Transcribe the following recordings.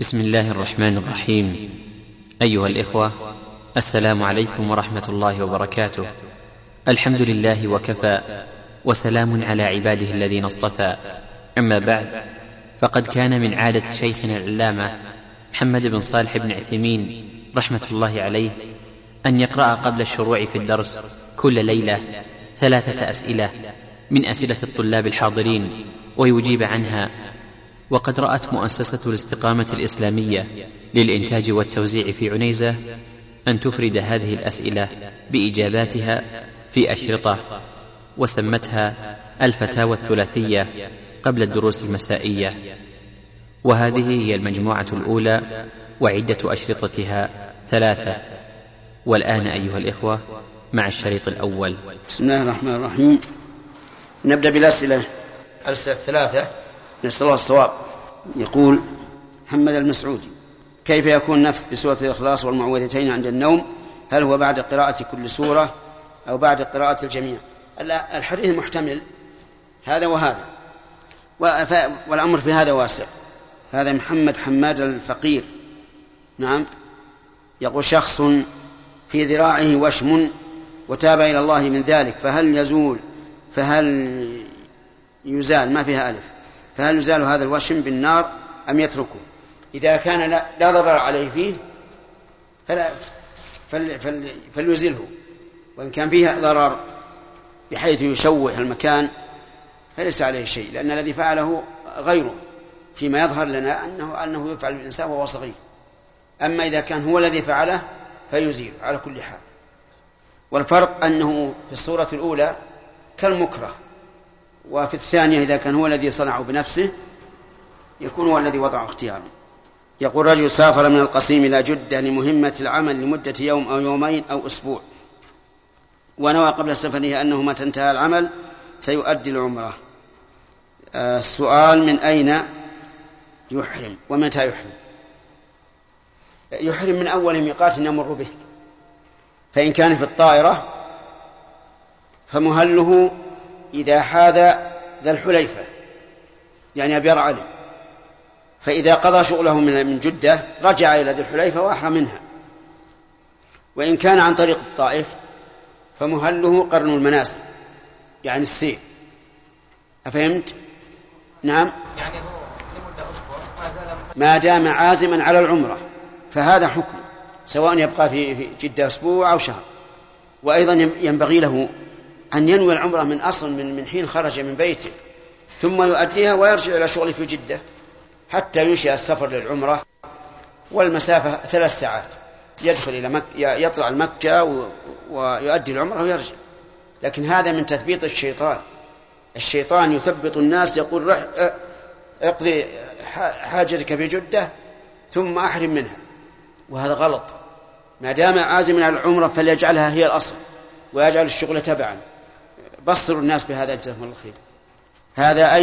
بسم الله الرحمن الرحيم. أيها الإخوة، السلام عليكم ورحمة الله وبركاته. الحمد لله وكفى، وسلام على عباده الذين اصطفى. أما بعد، فقد كان من عادة شيخنا العلامة محمد بن صالح بن عثيمين رحمة الله عليه أن يقرأ قبل الشروع في الدرس كل ليلة 3 أسئلة من أسئلة الطلاب الحاضرين ويجيب عنها. وقد رأت مؤسسة الاستقامة الإسلامية للإنتاج والتوزيع في عنيزة أن تفرد هذه الأسئلة بإجاباتها في أشرطة، وسمتها الفتاوى الثلاثية قبل الدروس المسائية، وهذه هي المجموعة الأولى، وعدة أشرطتها 3. والآن أيها الإخوة مع الشريط الأول. بسم الله الرحمن الرحيم. نبدأ بالأسئلة 3. نسأل الله الصواب. يقول محمد المسعودي: كيف يكون النفث بسورة الإخلاص والمعوذتين عند النوم؟ هل هو بعد قراءة كل سورة أو بعد قراءة الجميع؟ الحديث محتمل هذا وهذا، والأمر في هذا واسع. هذا محمد حماد الفقير، نعم، يقول: شخص في ذراعه وشم وتاب إلى الله من ذلك، فهل يزال، ما فيها ألف، فهل يزال هذا الوشم بالنار أم يتركه؟ إذا كان لا ضرر عليه فيه فليزله، وإن كان فيه ضرر بحيث يشوه المكان فليس عليه شيء، لأن الذي فعله غيره، فيما يظهر لنا أنه يفعل بالإنسان وهو صغير. أما إذا كان هو الذي فعله فيزيل على كل حال. والفرق أنه في الصورة الأولى كالمكره، وفي الثانية إذا كان هو الذي صنعه بنفسه يكون هو الذي وضعه اختيارا. يقول: رجل سافر من القصيم إلى جدة لمهمة العمل لمدة يوم أو يومين أو أسبوع، ونوى قبل سفره أنه متى انتهى العمل سيؤدي العمرة. السؤال: من أين يحرم ومتى يحرم؟ يحرم من أول ميقات يمر به، فإن كان في الطائرة فمهله إذا حاذ ذا الحليفة، يعني أبيار علي، فإذا قضى شغله من جدة رجع إلى ذي الحليفة وأحرم منها. وإن كان عن طريق الطائف فمهله قرن المنازل، يعني السير. أفهمت؟ نعم، يعني هو لمدة أسبوع ما دام عازما على العمرة، فهذا حكم، سواء يبقى في جدة أسبوع أو شهر. وأيضا ينبغي له أن ينوي العمرة من أصل من حين خرج من بيته، ثم يؤديها ويرجع إلى شغله في جدة حتى ينشئ السفر للعمرة، والمسافة 3 ساعات. يدخل إلى مكة، يطلع المكة ويؤدي العمرة ويرجع. لكن هذا من تثبيط الشيطان يثبط الناس، يقول: اقضي حاجتك في جدة ثم أحرم منها، وهذا غلط. ما دام عازم على العمرة فليجعلها هي الأصل ويجعل الشغل تبعا. بصروا الناس بهذا جزاهم الله خير. هذا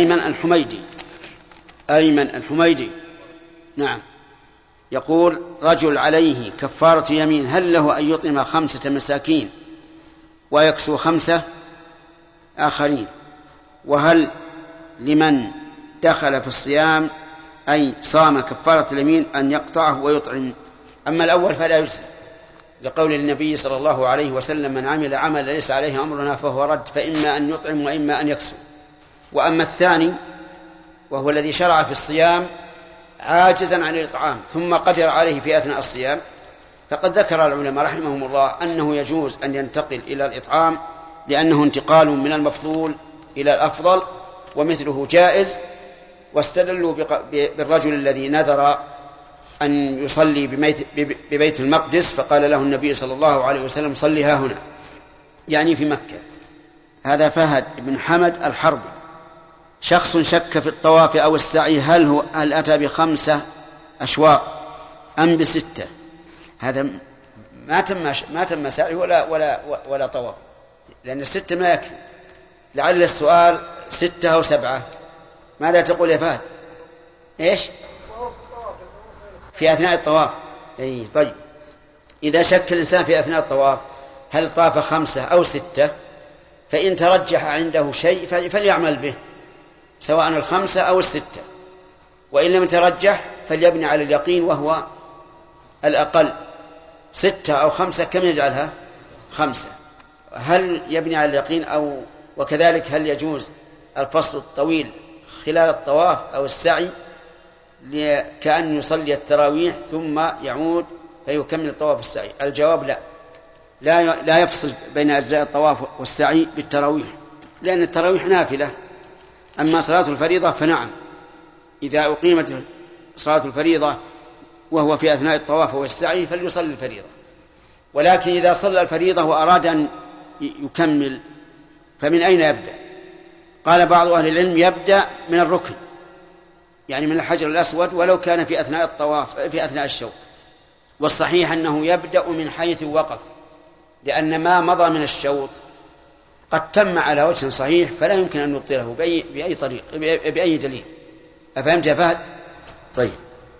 أيمن الحميدي، نعم، يقول: رجل عليه كفارة يمين، هل له أن يطعم 5 مساكين ويكسو 5 آخرين؟ وهل لمن دخل في الصيام أي صام كفارة اليمين أن يقطعه ويطعم؟ أما الأول فلا يجزي، لقول النبي صلى الله عليه وسلم: من عمل عمل ليس عليه أمرنا فهو رد، فإما أن يطعم وإما أن يكسو. وأما الثاني وهو الذي شرع في الصيام عاجزا عن الإطعام ثم قدر عليه في أثناء الصيام، فقد ذكر العلماء رحمهم الله أنه يجوز أن ينتقل إلى الإطعام، لأنه انتقال من المفضول إلى الأفضل، ومثله جائز. واستدلوا بالرجل الذي نذر أن يصلي ببيت المقدس، فقال له النبي صلى الله عليه وسلم: صلي ها هنا، يعني في مكة. هذا فهد بن حمد الحربي. شخص شك في الطواف أو السعي، هل أتى ب5 أشواط أم ب6؟ هذا ما تم سعي ولا طواف، لأن 6 ما يكفي. لعل السؤال 6 أو 7. ماذا تقول يا فهد؟ إيش؟ في أثناء الطواف. طيب، إذا شك الإنسان في أثناء الطواف هل طاف 5 أو 6، فإن ترجح عنده شيء فليعمل به، سواء 5 أو 6. وإن لم يترجح فليبني على اليقين وهو الأقل. 6 أو 5 كم يجعلها؟ 5. هل يبني على اليقين وكذلك هل يجوز الفصل الطويل خلال الطواف أو السعي كأن يصلي التراويح ثم يعود فيكمل الطواف والسعي؟ الجواب لا يفصل بين أجزاء الطواف والسعي بالتراويح، لأن التراويح نافلة. أما صلاة الفريضة فنعم، إذا أقيمت صلاة الفريضة وهو في أثناء الطواف والسعي فليصلي الفريضة. ولكن إذا صلى الفريضة وأراد أن يكمل فمن أين يبدأ؟ قال بعض أهل العلم يبدأ من الركن، يعني من الحجر الأسود، ولو كان في أثناء الطواف في أثناء الشوط. والصحيح أنه يبدأ من حيث وقف، لأن ما مضى من الشوط قد تم على وجه صحيح فلا يمكن أن نبطله بأي طريق بأي دليل. أفهمت يا فهد؟ طيب.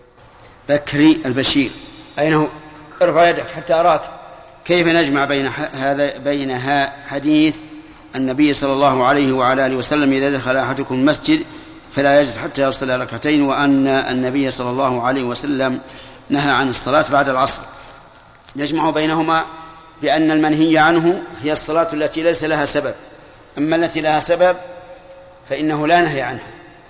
بكري البشير أين هو؟ ارفع يدك حتى أراك. كيف نجمع بين حديث النبي صلى الله عليه وعلى آله وسلم إذا دخل أحدكم المسجد فلا يجلس حتى يصلي ركعتين، وأن النبي صلى الله عليه وسلم نهى عن الصلاة بعد العصر؟ نجمع بينهما بأن المنهي عنه هي الصلاة التي ليس لها سبب، أما التي لها سبب فإنه لا نهي عنها.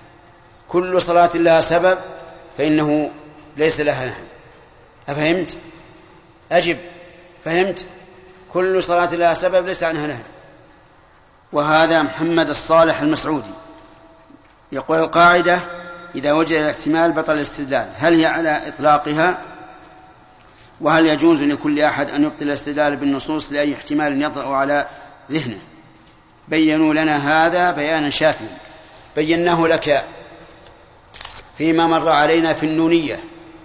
كل صلاة لها سبب فإنه ليس لها نهي. أفهمت؟ أجب. فهمت؟ كل صلاة لها سبب ليس عنها نهي. وهذا محمد الصالح المسعودي يقول: القاعدة إذا وجد الاحتمال بطل الاستدلال. هل هي على إطلاقها؟ وهل يجوز لكل أحد أن يبطل الاستدلال بالنصوص لأي احتمال يطرأ على ذهنه؟ بيّنوا لنا هذا بيانا شافيا. بيناه لك فيما مر علينا في النونية،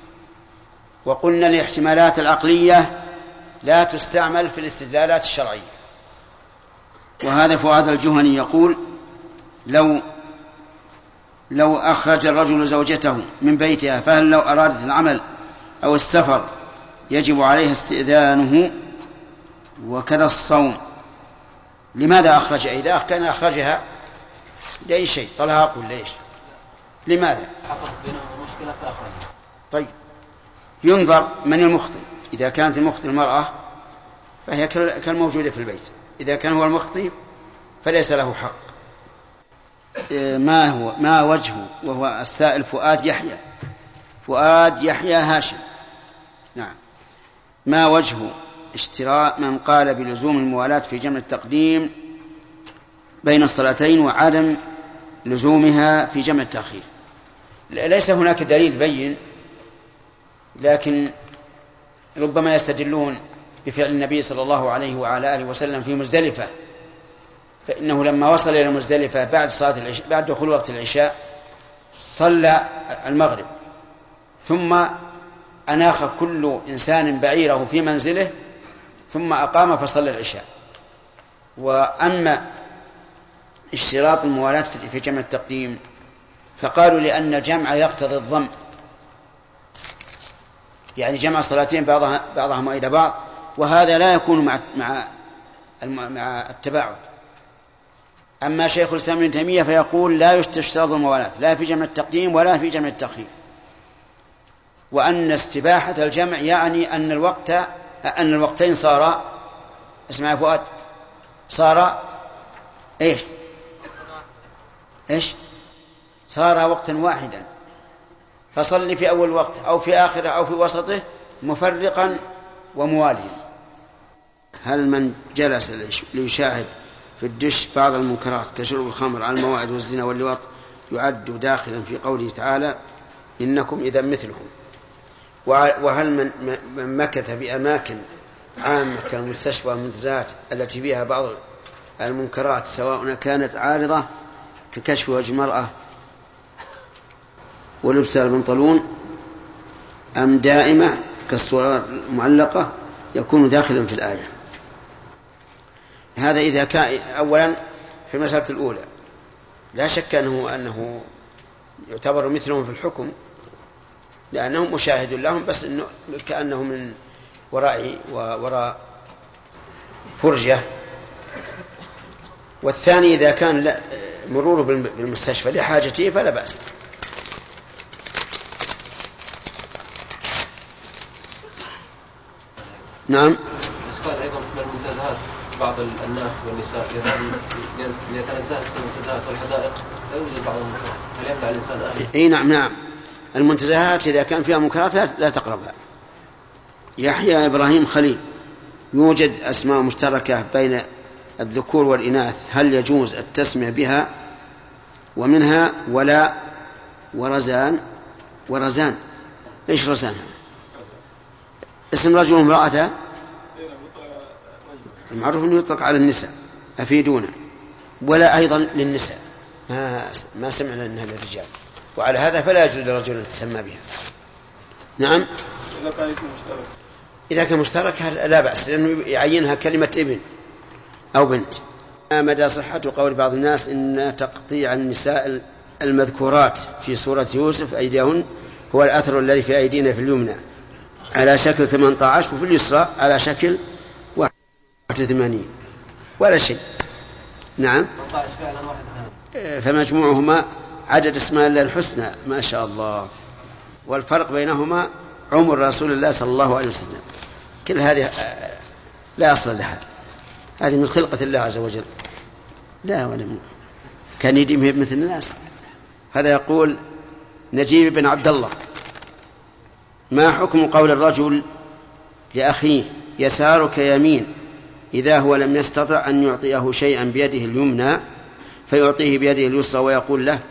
وقلنا الاحتمالات العقلية لا تستعمل في الاستدلالات الشرعية. وهذا فؤاد الجهني يقول: لو أخرج الرجل زوجته من بيتها فهل لو أرادت العمل أو السفر يجب عليها استئذانه؟ وكذا الصوم. لماذا أخرج؟ إذا كان أخرجها لأي شيء، طلاق ولا إيش؟ لماذا؟ حصلت بينهم مشكلة فأخرجها. طيب، ينظر من المخطئ. إذا كانت المخطئ المرأة فهي كالموجودة في البيت، إذا كان هو المخطئ فليس له حق. ما وجهه؟ وهو السائل فؤاد يحيى هاشم. نعم. ما وجه اشتراء من قال بلزوم الموالاة في جمع التقديم بين الصلاتين وعدم لزومها في جمع التأخير؟ ليس هناك دليل بين، لكن ربما يستدلون بفعل النبي صلى الله عليه وعلى آله وسلم في مزدلفة، فإنه لما وصل إلى مزدلفة بعد دخول وقت العشاء صلى المغرب، ثم أناخ كل إنسان بعيره في منزله، ثم أقام فصلى العشاء. وأما اشتراط الموالاة في جمع التقديم فقالوا لأن الجمع يقتضي الضم، يعني جمع صلاتين بعضهم إلى بعض، وهذا لا يكون مع التباعد. أما شيخ الإسلام ابن تيمية فيقول لا يشترط الموالاة لا في جمع التقديم ولا في جمع التأخير، وأن استباحة الجمع يعني أن الوقتين صارا، اسمع يا فؤاد، صارا إيش صار وقتا واحدا، فصل في أول وقت أو في آخره أو في وسطه مفرقا ومواليا. هل من جلس ليشاهد في الدش بعض المنكرات كشرب الخمر على المواعظ والزنا واللواط يعد داخلا في قوله تعالى إنكم إذا مثلهم؟ وهل من مكث بأماكن عامة كالمستشفى والمنتزهات التي فيها بعض المنكرات سواء كانت عارضة ككشف وجه المرأة ولبس البنطلون أم دائمة كالصور المعلقة يكون داخلا في الآية؟ هذا إذا كان أولا في المسألة الأولى لا شك أنه يعتبر مثلهم في الحكم، لأنهم مشاهد لهم، بس إنه كأنه من وراء فرجة. والثاني إذا كان مروره بالمستشفى لحاجته فلا بأس. نعم. إسقاط أيضا من المنتزهات بعض الناس والنساء يتنزهن في المنتزهات والحدائق لا يوجد بعض المنكرات، هل يمنع الإنسان أهله؟ إيه نعم. المنتزهات إذا كان فيها منكرات لا تقربها. يحيى إبراهيم خليل يوجد أسماء مشتركة بين الذكور والإناث، هل يجوز التسمية بها؟ ومنها ولا ورزان. إيش رزان؟ اسم رجل وامرأة، المعروف أنه يطلق على النساء، أفيدونا. ولا أيضا للنساء، ما سمعنا أنها للرجال، وعلى هذا فلا يجوز لرجل أن يتسمى بها. نعم. إذا كان مشترك لا بأس، لأنه يعينها كلمة ابن أو بنت. مدى صحة قول بعض الناس إن تقطيع النساء المذكورات في سورة يوسف أيديهن هو الأثر الذي في أيدينا في اليمنى على شكل 18، وفي اليسرى على شكل 81 ولا شيء. نعم. فمجموعهما عدد اسماء الله الحسنى ما شاء الله، والفرق بينهما عمر رسول الله صلى الله عليه وسلم. كل هذه لا أصل لها، هذه من خلقة الله عز وجل، لا ولا من كان يديم مثل الناس. هذا يقول نجيب بن عبد الله: ما حكم قول الرجل لأخيه يسارك يمين إذا هو لم يستطع أن يعطيه شيئا بيده اليمنى فيعطيه بيده اليسرى ويقول له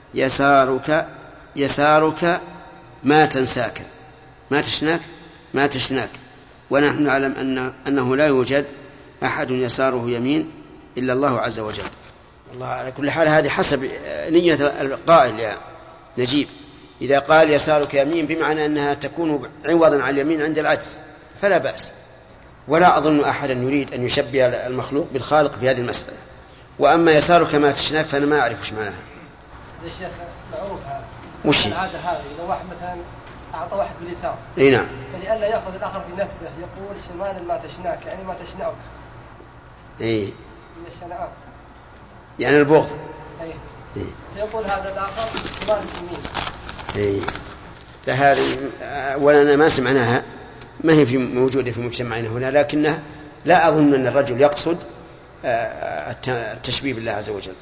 يسارك ما تنساك ما تشناك، ونحن نعلم أنه لا يوجد أحد يساره يمين إلا الله عز وجل. الله على كل حال هذه حسب نية القائل يا نجيب. إذا قال يسارك يمين بمعنى أنها تكون عوضا عن اليمين عند العجز فلا بأس، ولا أظن أحدا يريد أن يشبه المخلوق بالخالق في هذه المسألة. وأما يسارك ما تشناك فأنا ما أعرف وش معناها. يا شيخ معروف وش العادة هذه، إذا واحد مثلا أعطى واحد باليسار اي نعم، فلئلا يأخذ الآخر في نفسه يقول شمال ما تشناك، يعني ما تشنعك. اي من الشنعاء يعني البغض. اي يقول هذا الآخر شمال اليمين. اي لا هذه ولا ما سمعناها، ما هي موجودة في مجتمعنا هنا، لكنها لا أظن أن الرجل يقصد التشبيه بالله عز وجل.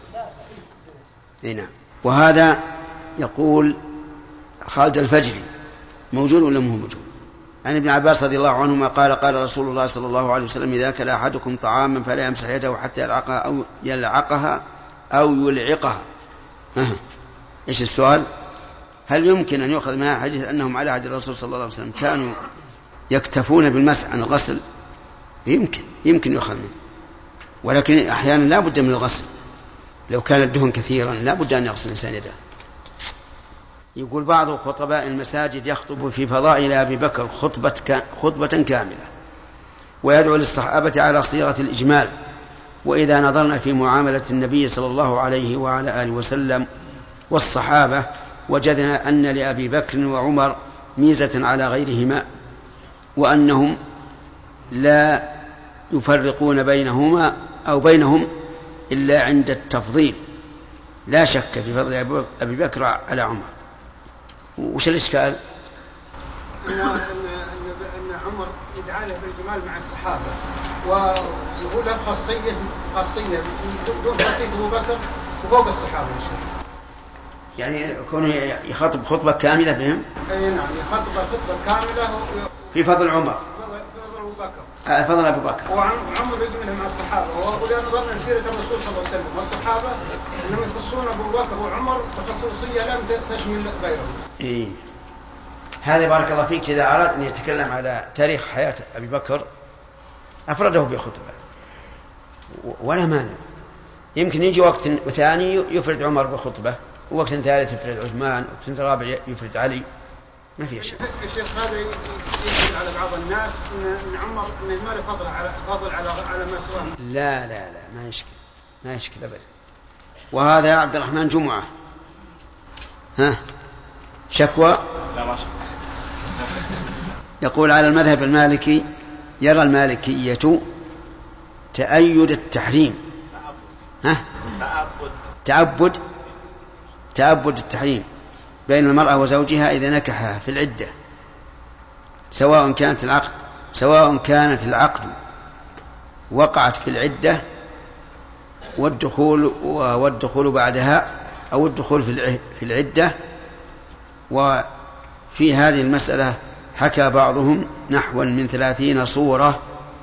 اي نعم. وهذا يقول خالد الفجري موجود ولا مو موجود؟ عن ابن عباس رضي الله عنهما قال رسول الله صلى الله عليه وسلم: إذا أكل أحدكم طعاما فلا يمسح يده حتى يلعقها أو يلعقها. إيش السؤال؟ هل يمكن أن يؤخذ منها حديث أنهم على عهد الرسول صلى الله عليه وسلم كانوا يكتفون بالمسح عن الغسل؟ يمكن يؤخذ منه، ولكن أحيانا لا بد من الغسل. لو كان الدهن كثيرا لا بد أن يغسل الإنسان يده. يقول بعض خطباء المساجد يخطب في فضائل أبي بكر خطبة كاملة ويدعو للصحابة على صيغة الإجمال، وإذا نظرنا في معاملة النبي صلى الله عليه وعلى آله وسلم والصحابة وجدنا أن لأبي بكر وعمر ميزة على غيرهما، وأنهم لا يفرقون بينهما أو بينهم إلا عند التفضيل، لا شك في فضل أبي بكر على عمر. وش الإشكال؟ أن عمر يدعى له بالجمال مع الصحابة، ويقول له خاصية دون خاصية أبو بكر وفوق الصحابة إن شاء الله. يعني يكون يخاطب خطبة كاملة بهم؟ أي نعم، يخاطب خطبة كاملة في فضل عمر، فضل أبو بكر، فضل أبو بكر. وعمر يجمله مع الصحابة. وإذا نظرنا لسيرة الرسول صلى الله عليه وسلم والصحابة إنهم يخصون أبو بكر وعمر تخصصية لم تشمل غيرهم. إيه. هذا بارك الله فيك إذا أراد أن يتكلم على تاريخ حياة أبي بكر أفرده بخطبة ولا مانع. يمكن يجي وقت ثاني يفرد عمر بخطبة، ووقت ثالث يفرد عثمان، ووقت رابع يفرد علي، ما في شيء. الشيخ هذا يدل على بعض الناس ان عمر ما له فضل على ما سواه. لا ما يشكل ابدا. وهذا يا عبد الرحمن جمعة شكوى. لا ما شكوى. يقول على المذهب المالكي يرى المالكية تأيد التحريم تعبد التحريم بين المرأة وزوجها إذا نكحها في العدة، سواء كانت العقد سواء كانت العقد وقعت في العدة والدخول بعدها أو الدخول في العدة. وفي هذه المسألة حكى بعضهم نحو من 30 صورة،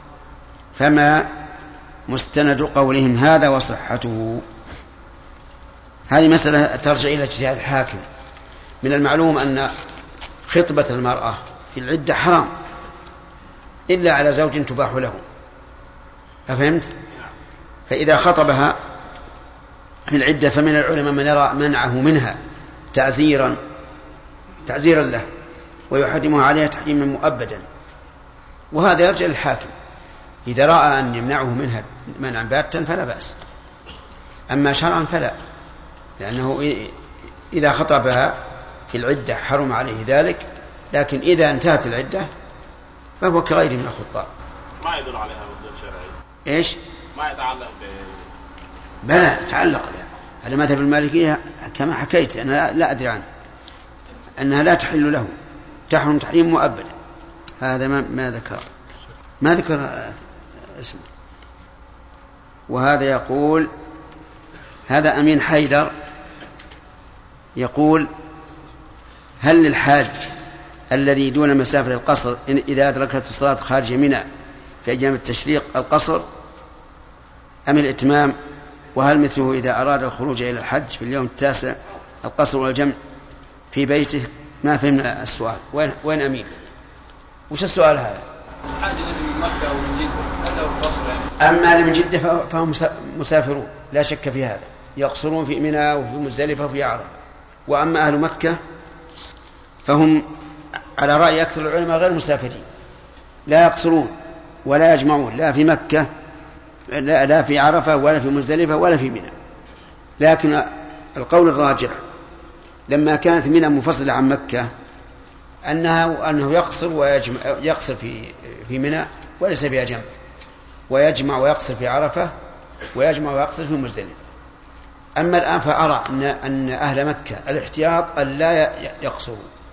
فما مستند قولهم هذا وصحته؟ هذه مسألة ترجع إلى اجتهاد الحاكم. من المعلوم أن خطبة المرأة في العدة حرام إلا على زوج تباح له، أفهمت؟ فإذا خطبها في العدة فمن العلماء من يرى منعه منها تعزيرا له ويحرمها عليها تحريما مؤبدا، وهذا يرجع للحاكم. إذا رأى أن يمنعه منها منعا باتا فلا بأس، أما شرعا فلا، لأنه إذا خطبها في العدة حرم عليه ذلك، لكن إذا انتهت العدة فهو كغيره من الخطاب. ما يدل عليها بالدليل الشرعي. إيش؟ ما يتعلق بلى تعلق لها على مذهب المالكية كما حكيت أنا لا أدري عنه، أنها لا تحل له، تحرم تحريم مؤبدا. هذا ما ذكر اسمه. وهذا يقول، هذا أمين حيدر يقول: هل للحاج الذي دون مسافة القصر إذا أدركت الصلاة خارج منى في أيام التشريق القصر أم الإتمام؟ وهل مثله إذا أراد الخروج إلى الحج في اليوم التاسع القصر والجمع في بيته؟ ما فهمنا السؤال. وين أمين؟ وش السؤال هذا؟ الحاج الذي من مكة ومن جدة هل له القصر؟ أما من جدة فهم مسافرون لا شك في هذا، يقصرون في منى وفي مزدلفة وفي عرفة. وأما أهل مكة فهم على رأي أكثر العلماء غير مسافرين، لا يقصرون ولا يجمعون لا في مكة لا في عرفة ولا في مزدلفة ولا في منى. لكن القول الراجح لما كانت منى منفصلة عن مكة أنه يقصر في منى وليس فيها جمع، ويجمع ويقصر في عرفة ويجمع ويقصر في مزدلفة. أما الآن فأرى أن أهل مكة الاحتياط أن لا يقصروا،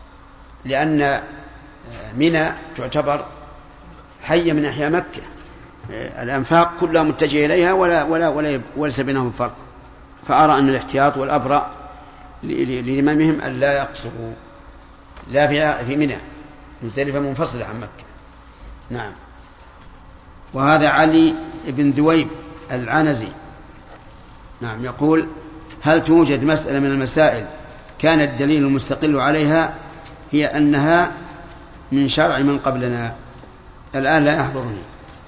لأن منى تعتبر حي من أحياء مكة، الأنفاق كلها متجهة إليها وليس بينهم فرق. فأرى أن الاحتياط والأبرأ لإمامهم أن لا يقصروا لا في منى، مزدلفة منفصلة عن مكة. نعم. وهذا علي بن ذويب العنزي نعم يقول: هل توجد مسألة من المسائل كان الدليل المستقل عليها هي أنها من شرع من قبلنا؟ الآن لا يحضرني،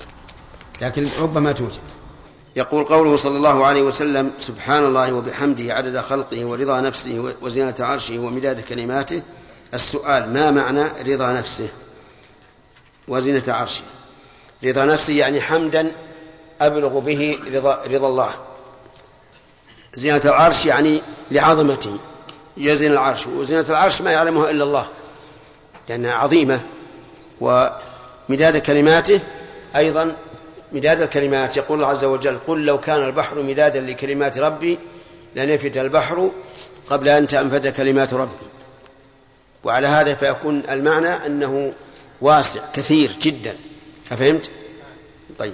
لكن ربما توجد. يقول: قوله صلى الله عليه وسلم: سبحان الله وبحمده عدد خلقه ورضا نفسه وزنة عرشه ومداد كلماته. السؤال: ما معنى رضا نفسه وزنة عرشه؟ رضا نفسه يعني حمدا أبلغ به رضا الله. زينة العرش يعني لعظمته يزن العرش، وزينة العرش ما يعلمها إلا الله لأنها عظيمة. ومداد كلماته أيضا مداد الكلمات، يقول الله عز وجل: قل لو كان البحر مدادا لكلمات ربي لنفد البحر قبل أن تنفد كلمات ربي. وعلى هذا فيكون المعنى أنه واسع كثير جدا. أفهمت؟ طيب.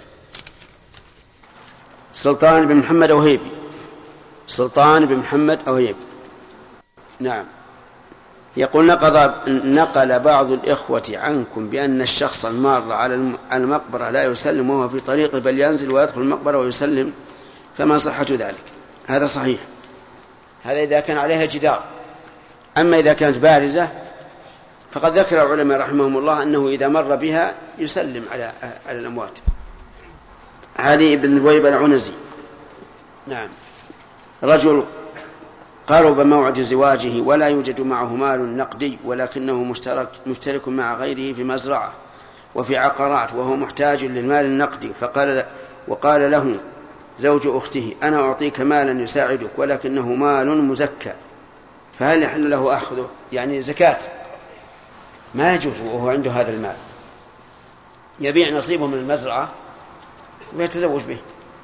سلطان بن محمد أوهيبي. سلطان بن محمد أوهيبي نعم يقول: نقل بعض الإخوة عنكم بأن الشخص المار على المقبرة لا يسلم وهو في طريقه، بل ينزل ويدخل المقبرة ويسلم، فما صحة ذلك؟ هذا صحيح، هذا إذا كان عليها جدار. أما إذا كانت بارزة فقد ذكر العلماء رحمهم الله أنه إذا مر بها يسلم على الأموات. علي بن ذويب العنزي نعم رجل قارب موعد زواجه ولا يوجد معه مال نقدي، ولكنه مشترك مع غيره في مزرعة وفي عقارات، وهو محتاج للمال النقدي، وقال له زوج أخته: أنا أعطيك مالا يساعدك ولكنه مال مزكى، فهل يحل له أخذه؟ يعني زكاة ما يجوز وهو عنده هذا المال، يبيع نصيبه من المزرعة ويتزوج به.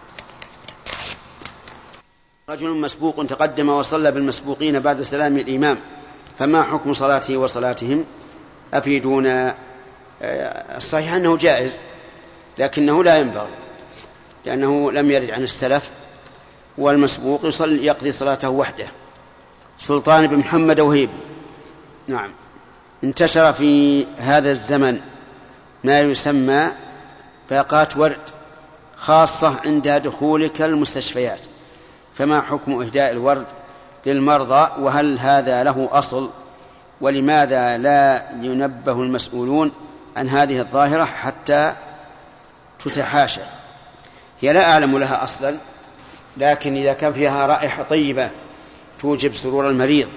رجل مسبوق تقدم وصلى بالمسبوقين بعد سلام الإمام، فما حكم صلاته وصلاتهم؟ أفيدونا. الصحيح أنه جائز، لكنه لا ينبغي، لأنه لم يرد عن السلف، والمسبوق يقضي صلاته وحده. سلطان بن محمد وهيب. نعم. انتشر في هذا الزمن ما يسمى باقات ورد، خاصة عند دخولك المستشفيات، فما حكم إهداء الورد للمرضى، وهل هذا له أصل، ولماذا لا ينبه المسؤولون عن هذه الظاهرة حتى تتحاشى؟ هي لا أعلم لها أصلا، لكن إذا كان فيها رائحة طيبة توجب سرور المريض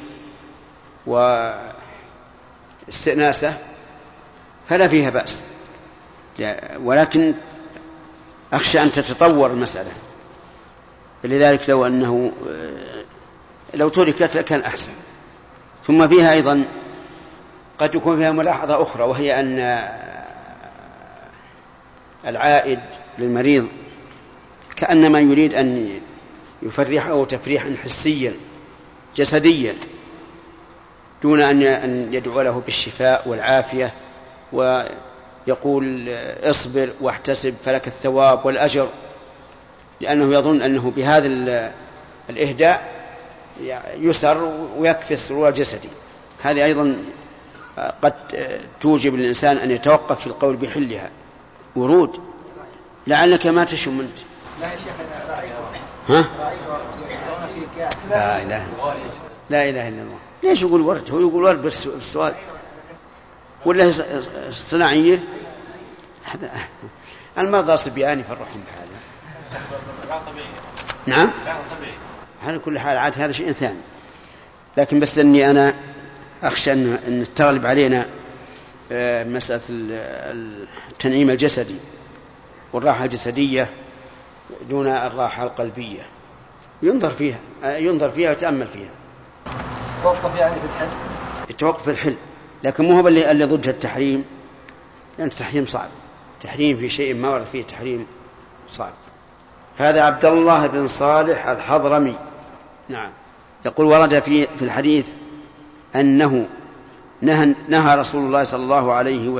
واستئناسه فلا فيها بأس، ولكن أخشى أن تتطور المسألة، لذلك لو تركت لكان أحسن. ثم فيها أيضا قد يكون فيها ملاحظة أخرى، وهي أن العائد للمريض كأنما يريد أن يفرحه تفريحا حسيا جسديا، دون أن يدعو له بالشفاء والعافية ويقول اصبر واحتسب فلك الثواب والأجر، لأنه يظن أنه بهذا الإهداء يسر ويكفي السرور الجسدي. هذه أيضا قد توجب الإنسان أن يتوقف في القول بحلها. ورود لعلك ما تشم أنت. لا يا شيخ، ها؟ لا إله إلا الله. ليش يقول ورد؟ هو يقول ورد بالسؤال ولا صناعية؟ هذا المرضى صبيان يفرحون بحاله. نعم، على كل حال عاد هذا شيء ثاني، لكن بس أني أنا أخشى أن تغلب علينا مسألة التنعيم الجسدي والراحة الجسدية دون الراحة القلبية. ينظر فيها ويتأمل فيها. توقف يعني في الحل، التوقف في الحل، لكن مو هو اللي ضد التحريم، لأن التحريم صعب. تحريم في شيء ما ورد فيه تحريم صعب. هذا عبد الله بن صالح الحضرمي. نعم. يقول ورد في الحديث أنه نهى رسول الله صلى الله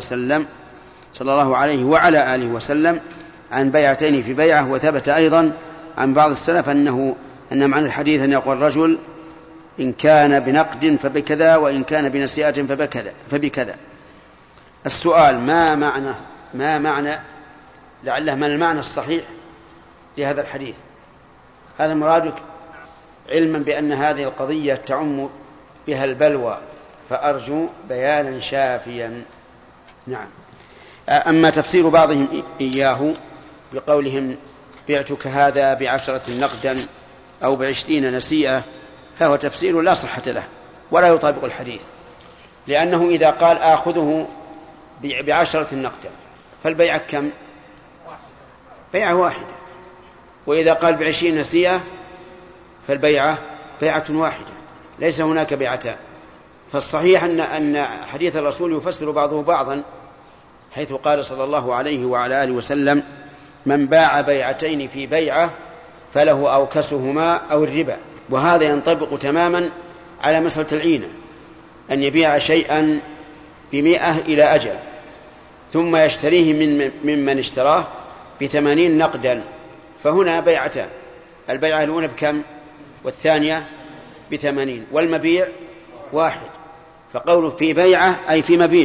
عليه وعلى آله وسلم عن بيعتين في بيعة. وثبت أيضا عن بعض السلف أن معنى الحديث أن يقول الرجل إن كان بنقد فبكذا، وإن كان بنسيئة فبكذا. السؤال ما معنى لعله من المعنى الصحيح لهذا الحديث؟ هذا مرادك، علما بأن هذه القضية تعم بها البلوى، فأرجو بيانا شافيا. نعم. أما تفسير بعضهم إياه بقولهم بعتك هذا ب10 نقدا أو ب20 نسيئة، فهو تفسير لا صحة له ولا يطابق الحديث، لأنه إذا قال آخذه ب10 نقدا فالبيعة كم؟ بيعة واحدة. وإذا قال ب20 نسيئة فالبيعة بيعة واحدة، ليس هناك بيعتان. فالصحيح أن حديث الرسول يفسر بعضه بعضا، حيث قال صلى الله عليه وعلى آله وسلم من باع بيعتين في بيعة فله أوكسهما أو الربا. وهذا ينطبق تماما على مسألة العينة، أن يبيع شيئا ب100 إلى أجل ثم يشتريه ممن اشتراه ب80 نقدا، فهنا بيعتان، البيعة الأولى بكم والثانية ب80، والمبيع واحد. فقوله في بيعة أي في مبيع،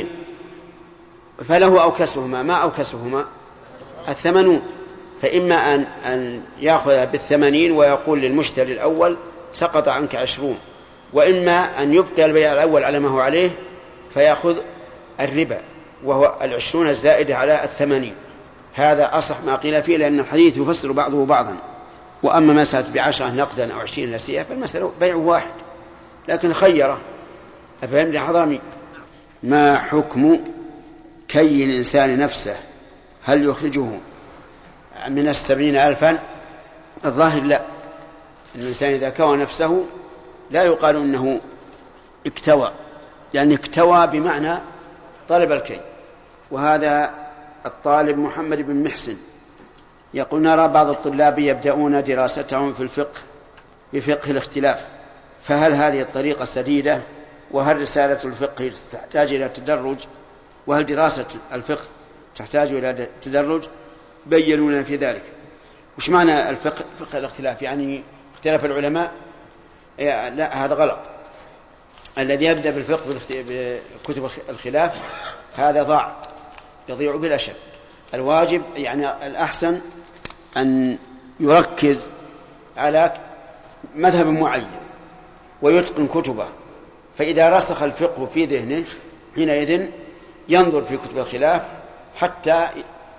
فله أوكسهما. ما أوكسهما؟ 80. فإما أن يأخذ ب80 ويقول للمشتري الأول سقط عنك 20، وإما أن يبقي البيع الأول على ما هو عليه فيأخذ الربا وهو 20 الزائد على 80. هذا أصح ما قيل فيه، لأن الحديث يفسر بعضه بعضا. وأما مسألة ب10 نقدا أو 20 نسيئة فالمسألة بيع واحد، لكن خيره. أفهمني حضرمي؟ ما حكم كي الإنسان نفسه؟ هل يخرجه من 70,000؟ الظاهر لا. الإنسان إذا كوى نفسه لا يقال أنه اكتوى، لأن اكتوى بمعنى طلب الكي. وهذا الطالب محمد بن محسن يقول نرى بعض الطلاب يبدأون دراستهم في الفقه بفقه الاختلاف، فهل هذه الطريقة سديدة؟ وهل رسالة الفقه تحتاج إلى تدرج؟ وهل دراسة الفقه تحتاج إلى تدرج؟ بيّنوا لنا في ذلك. وش معنى الفقه؟ فقه الاختلاف يعني اختلاف العلماء؟ لا، هذا غلط. الذي يبدأ بالفقه بكتب الخلاف هذا يضيع بلا شك. الواجب يعني الأحسن أن يركز على مذهب معين ويتقن كتبه، فإذا رسخ الفقه في ذهنه حينئذ ينظر في كتب الخلاف حتى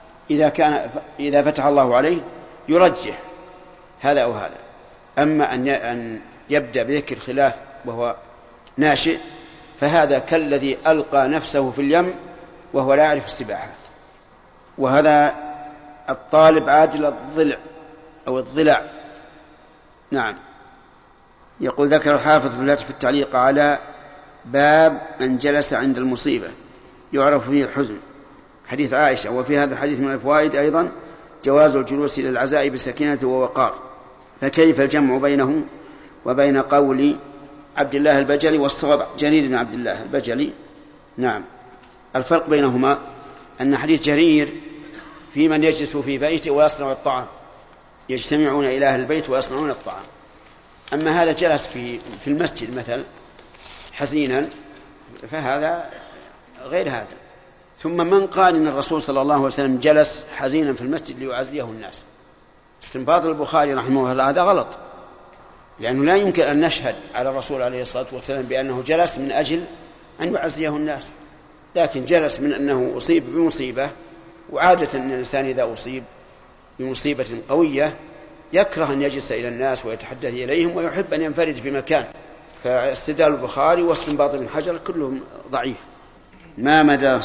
إذا فتح الله عليه يرجح هذا أو هذا. أما أن يبدأ بذكر الخلاف وهو ناشئ فهذا كالذي ألقى نفسه في اليم وهو لا يعرف السباحة. وهذا الطالب عاجل الضلع أو الضلع. نعم. يقول ذكر الحافظ في التعليق على باب من جلس عند المصيبة يعرف فيه الحزن حديث عائشة. وفي هذا الحديث من الفوائد أيضا جواز الجلوس إلى العزاء بسكينة ووقار. فكيف الجمع بينه وبين قول عبد الله البجلي والصواب جرير بن عبد الله البجلي؟ نعم. الفرق بينهما أن حديث جرير في من يجلس في بيته ويصنع الطعام، يجتمعون إلى أهل البيت ويصنعون الطعام. أما هذا جلس في المسجد مثلا حزينا فهذا غير هذا. ثم من قال إن الرسول صلى الله عليه وسلم جلس حزينا في المسجد ليعزيه الناس؟ استنباط البخاري رحمه الله هذا غلط، لأنه لا يمكن أن نشهد على الرسول عليه الصلاة والسلام بأنه جلس من أجل أن يعزيه الناس، لكن جلس من أنه أصيب بمصيبة. وعادة أن الإنسان إذا أصيب بمصيبة قوية يكره أن يجلس إلى الناس ويتحدث إليهم ويحب أن ينفرد في مكان. فاستدلال البخاري واستنباط ابن حجر كلهم ضعيف. ما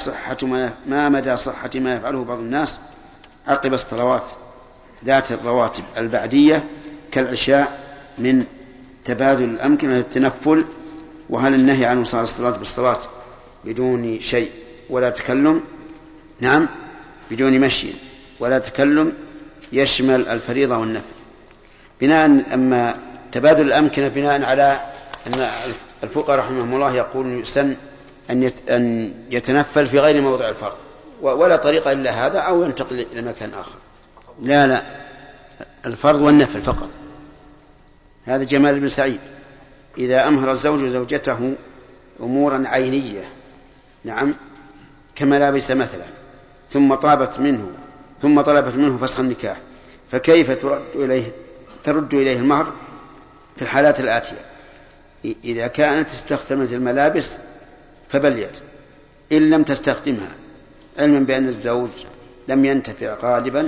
مدى صحة ما يفعله بعض الناس عقب الصلوات ذات الرواتب البعدية كالعشاء من تبادل الأمكنة للتنفل؟ وهل النهي عن وصال الصلاة بالصلاة بدون شيء ولا تكلم؟ نعم، بدون مشي ولا تكلم يشمل الفريضة والنفل. أما تبادل الأمكنة بناء على أن الفقهاء رحمهم الله يقولون يسن أن يتنفل في غير موضع الفرض ولا طريقة إلا هذا، أو ينتقل إلى مكان آخر. لا، الفرض والنفل فقط. هذا جمال بن سعيد. إذا أمهر الزوج زوجته أمورا عينية، نعم، كملابس مثلا، ثم طلبت منه فسخ النكاح، فكيف ترد إليه المهر في الحالات الآتية؟ إذا كانت استخدمت الملابس فبليت، إن لم تستخدمها علما بأن الزوج لم ينتفع غالبا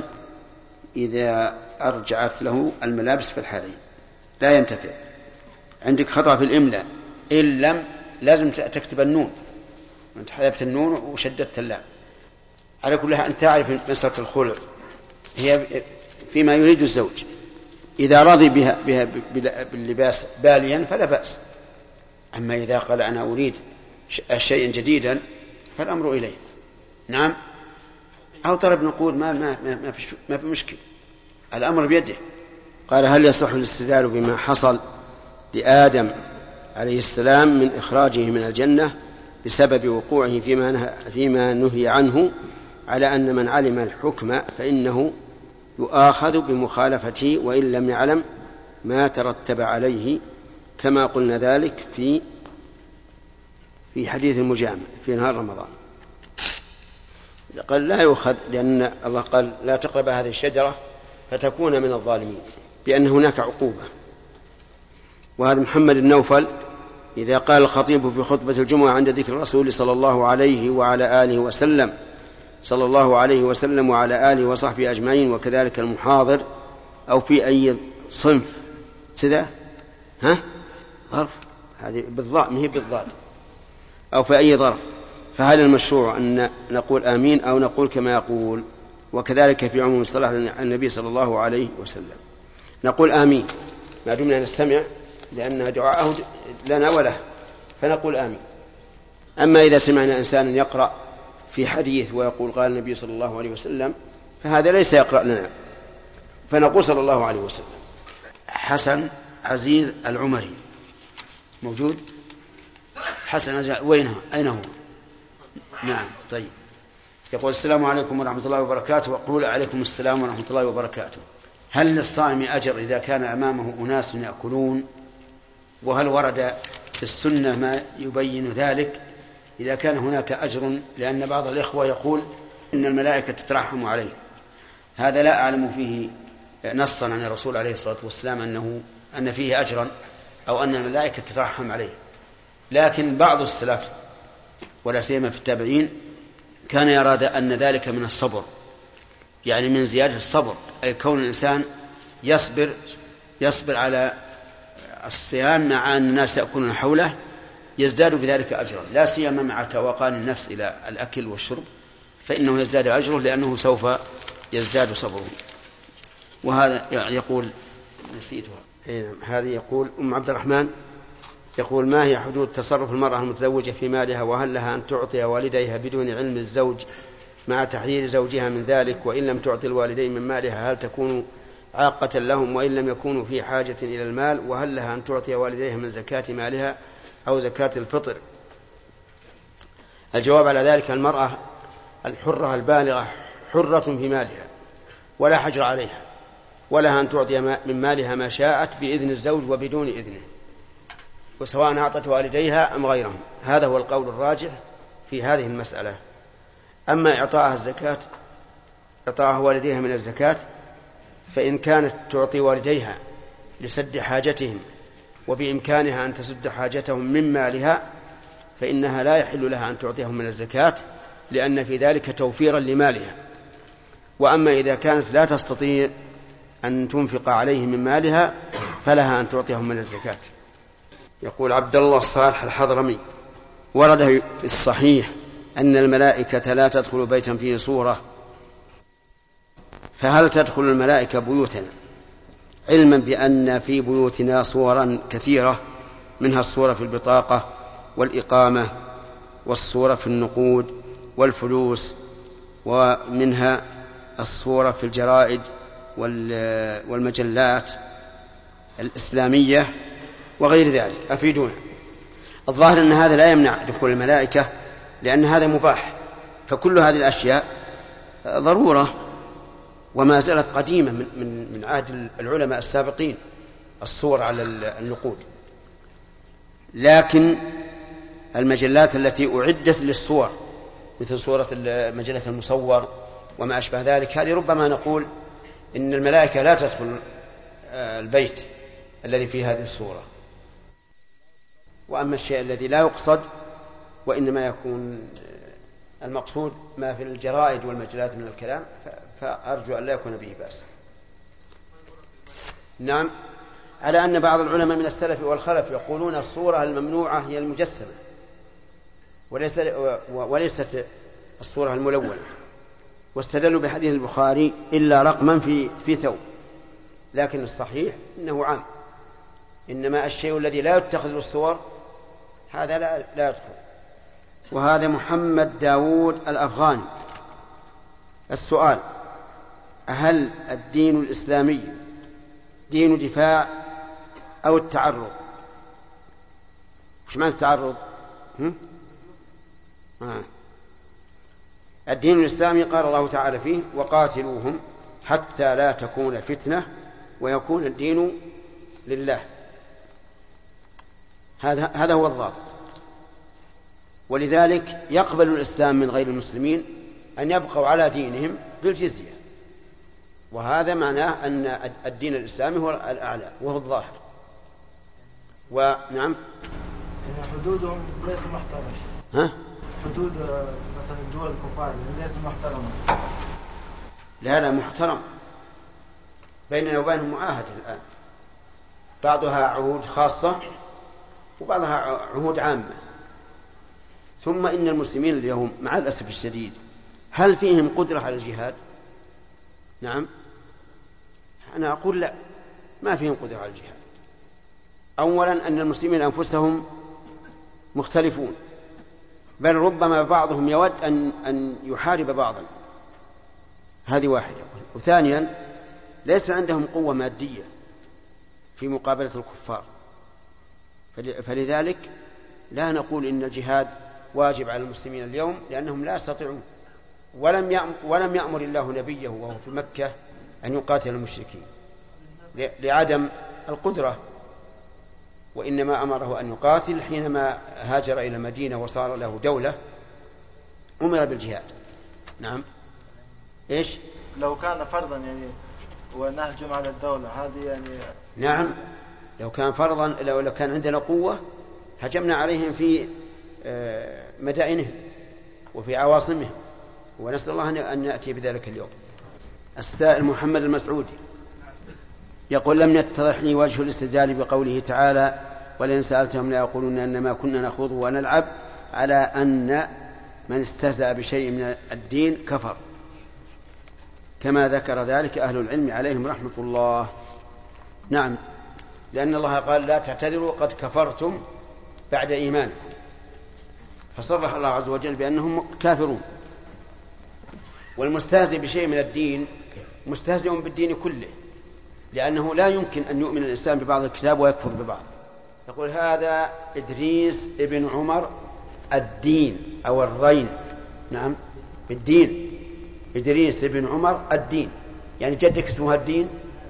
إذا أرجعت له الملابس في الحالين، لا ينتفع. عندك خطأ في الإملاء، إن لم لازم تكتب النون، أنت حذفت النون وشددت اللام. على كل حال أن تعرف مسألة الخلع هي فيما يريد الزوج، إذا رضي بها باللباس باليا فلا بأس. أما إذا قال أنا أريد شيئا جديدا فالأمر إليه. نعم. أو طلب نقول ما في مشكل، الأمر بيده. قال هل يصح الاستدلال بما حصل لآدم عليه السلام من إخراجه من الجنة بسبب وقوعه فيما نهي عنه على أن من علم الحكم فإنه يؤاخذ بمخالفته وإن لم يعلم ما ترتب عليه، كما قلنا ذلك في حديث المجامع في نهار رمضان؟ قال لا يؤخذ، لأن الله قال لا تقرب هذه الشجرة فتكون من الظالمين، بأن هناك عقوبة. وهذا محمد النوفل إذا قال الخطيب في خطبة الجمعة عند ذكر الرسول صلى الله عليه وعلى آله وسلم وعلى آله وصحبه أجمعين، وكذلك المحاضر أو في أي صنف سدى ظرف، هذه بالضاء ما هي بالضاد، أو في أي ظرف، فهل المشروع أن نقول آمين أو نقول كما يقول؟ وكذلك في عموم صلاة النبي صلى الله عليه وسلم نقول آمين ما دمنا نستمع، لأن دعاءه لنا وله، فنقول آمين. أما إذا سمعنا إنسانا يقرأ في حديث ويقول قال النبي صلى الله عليه وسلم فهذا ليس يقرأ لنا، فنقول صلى الله عليه وسلم. حسن عزيز العمري موجود؟ حسن وينه؟ أين هو؟ نعم. طيب، يقول السلام عليكم ورحمة الله وبركاته. وقول عليكم السلام ورحمة الله وبركاته. هل للصائم أجر إذا كان أمامه أناس يأكلون؟ وهل ورد في السنة ما يبين ذلك إذا كان هناك أجر؟ لأن بعض الإخوة يقول إن الملائكة تترحم عليه. هذا لا أعلم فيه نصا عن الرسول عليه الصلاة والسلام أن فيه أجرا أو أن الملائكة تترحم عليه. لكن بعض السلف ولا سيما في التابعين كان يراد أن ذلك من الصبر، يعني من زيادة الصبر، أي كون الإنسان يصبر على الصيام مع أن الناس يأكلون حوله يزداد بذلك أجرا، لا سيما مع توقان النفس إلى الأكل والشرب فإنه يزداد أجره لأنه سوف يزداد صبره. وهذا يقول نسيتها. هذه يقول أم عبد الرحمن يقول: ما هي حدود تصرف المرأة المتزوجة في مالها؟ وهل لها أن تعطي والديها بدون علم الزوج مع تحذير زوجها من ذلك؟ وإن لم تعطي الوالدين من مالها هل تكون عاقة لهم وإن لم يكونوا في حاجة إلى المال؟ وهل لها أن تعطي والديها من زكاة مالها أو زكاة الفطر؟ الجواب على ذلك: المرأة الحرة البالغة حرة في مالها ولا حجر عليها، ولها أن تعطي من مالها ما شاءت بإذن الزوج وبدون إذنه، وسواء أعطت والديها أم غيرهم. هذا هو القول الراجح في هذه المسألة. أما إعطاءها والديها من الزكاة فإن كانت تعطي والديها لسد حاجتهم وبإمكانها أن تسد حاجتهم من مالها فإنها لا يحل لها أن تعطيهم من الزكاة، لأن في ذلك توفيرا لمالها. وأما إذا كانت لا تستطيع أن تنفق عليهم من مالها فلها أن تعطيهم من الزكاة. يقول عبد الله الصالح الحضرمي: ورد في الصحيح أن الملائكة لا تدخل بيتا فيه صورة، فهل تدخل الملائكة بيوتنا؟ علما بأن في بيوتنا صورا كثيرة، منها الصورة في البطاقة والإقامة، والصورة في النقود والفلوس، ومنها الصورة في الجرائد والمجلات الإسلامية وغير ذلك. أفيدونا. الظاهر أن هذا لا يمنع دخول الملائكة لأن هذا مباح، فكل هذه الأشياء ضرورة وما زالت قديمة من عهد العلماء السابقين، الصور على النقود. لكن المجلات التي أعدت للصور مثل صورة مجلة المصور وما أشبه ذلك، هذه ربما نقول إن الملائكة لا تدخل البيت الذي فيه هذه الصورة. وأما الشيء الذي لا يقصد وإنما يكون المقصود ما في الجرائد والمجلات من الكلام فأرجو أن لا يكون به بأس. نعم، على أن بعض العلماء من السلف والخلف يقولون الصورة الممنوعة هي المجسمة وليست الصورة الملونة، واستدلوا بحديث البخاري إلا رقما في ثوب. لكن الصحيح إنه عام، إنما الشيء الذي لا يتخذ الصور هذا لا يدخل. وهذا محمد داود الأفغاني. السؤال: هل الدين الإسلامي دين دفاع أو التعرض؟ وش معنى التعرض؟ الدين الإسلامي قال الله تعالى فيه: وقاتلوهم حتى لا تكون فتنة ويكون الدين لله. هذا هو الضابط. ولذلك يقبل الإسلام من غير المسلمين أن يبقوا على دينهم بالجزية، وهذا معناه أن الدين الإسلامي هو الأعلى وهو الظاهر. ونعم، حدودهم ليس محترمة. حدود مثلا الدول الكفار ليس محترمة. لا محترم، بيننا وبينهم معاهدة الآن، بعضها عهود خاصة وبعضها عهود عامة. ثم إن المسلمين اليوم مع الأسف الشديد هل فيهم قدرة على الجهاد؟ نعم، أنا أقول لا، ما فيهم قدرة على الجهاد. أولا أن المسلمين أنفسهم مختلفون، بل ربما بعضهم يود أن يحارب بعضا، هذه واحدة. وثانيا ليس عندهم قوة مادية في مقابلة الكفار، فلذلك لا نقول إن الجهاد واجب على المسلمين اليوم لأنهم لا يستطيعون، ولم يأمر الله نبيه وهو في مكة أن يقاتل المشركين لعدم القدرة، وإنما أمره أن يقاتل حينما هاجر إلى المدينة وصار له دولة أمر بالجهاد. نعم. إيش؟ لو كان فرضا يعني ونهجم على الدولة هذه يعني. نعم، لو كان فرضا، لو كان عندنا قوة هجمنا عليهم في مدائنهم وفي عواصمهم، ونسأل الله أن نأتي بذلك اليوم. السائل محمد المسعودي يقول: لم يتضح لي وجه الاستدلال بقوله تعالى: ولئن سألتهم ليقولون إنما كنا نخوض ونلعب، على أن من استهزأ بشيء من الدين كفر، كما ذكر ذلك أهل العلم عليهم رحمة الله. نعم، لأن الله قال: لا تعتذروا قد كفرتم بعد إيمانكم، فصرح الله عز وجل بأنهم كافرون. والمستهزئ بشيء من الدين مستهزئ بالدين كله، لأنه لا يمكن أن يؤمن الإنسان ببعض الكتاب ويكفر ببعض. يقول: هذا إدريس ابن عمر الدين أو الرين. نعم، بالدين. إدريس ابن عمر الدين، يعني جدك اسمه الدين.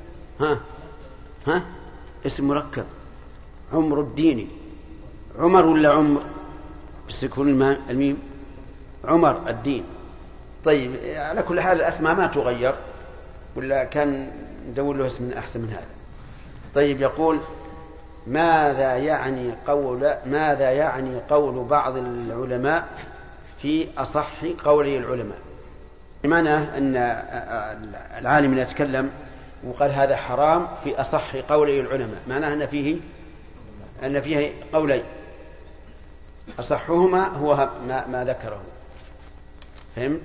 ها اسم مركب، عمر الدين. عمر ولا عمر بسكون الميم؟ عمر الدين. طيب، على كل حال الأسماء ما تغير، ولا كان ندور له اسم أحسن من هذا. طيب، يقول: ماذا يعني قول بعض العلماء في أصح قولي العلماء؟ معناه أن العالم يتكلم وقال هذا حرام في أصح قولي العلماء، معناه أن فيه قولين، أصحهما هو ما ذكره. فهمت؟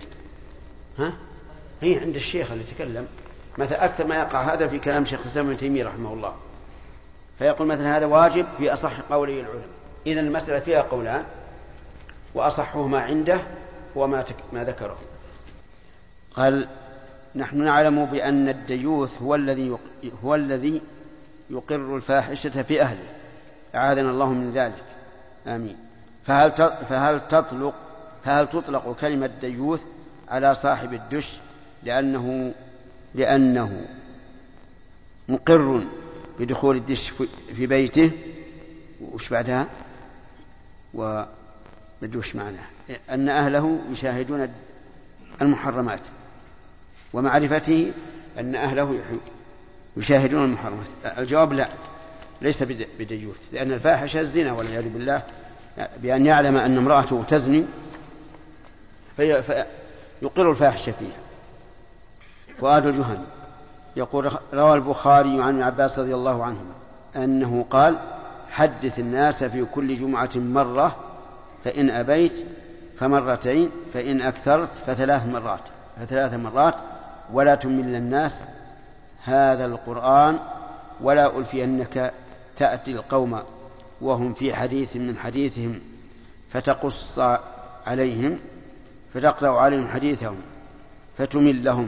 هي عند الشيخ اللي تكلم مثلا أكثر ما يقع هذا في كلام شيخ الإسلام ابن تيمية رحمه الله، فيقول مثلا هذا واجب في أصح قولي العلماء. إذن المسألة فيها قولان، وأصحهما عنده هو ما ذكره. قال: نحن نعلم بأن الديوث هو الذي يقر الفاحشة في أهله، أعاذنا الله من ذلك، آمين. فهل تطلق كلمة ديوث على صاحب الدش لأنه مقر بدخول الدش في بيته؟ وش بعدها؟ وش معناه؟ أن أهله يشاهدون المحرمات، ومعرفته أن أهله يشاهدون المحرمات. الجواب: لا، ليس بديوث، لأن الفاحشة الزنا والعياذ بالله، بأن يعلم أن امرأته تزني فيقر الفاحشة فيها. فؤاد الجهني يقول: روى البخاري عن ابن عباس رضي الله عنهما أنه قال: حدث الناس في كل جمعة مرة، فإن أبيت فمرتين، فإن أكثرت فثلاث مرات، ولا تمل الناس هذا القرآن، ولا ألفينك تأتي القوم وهم في حديث من حديثهم فتقطع عليهم حديثهم فتملهم،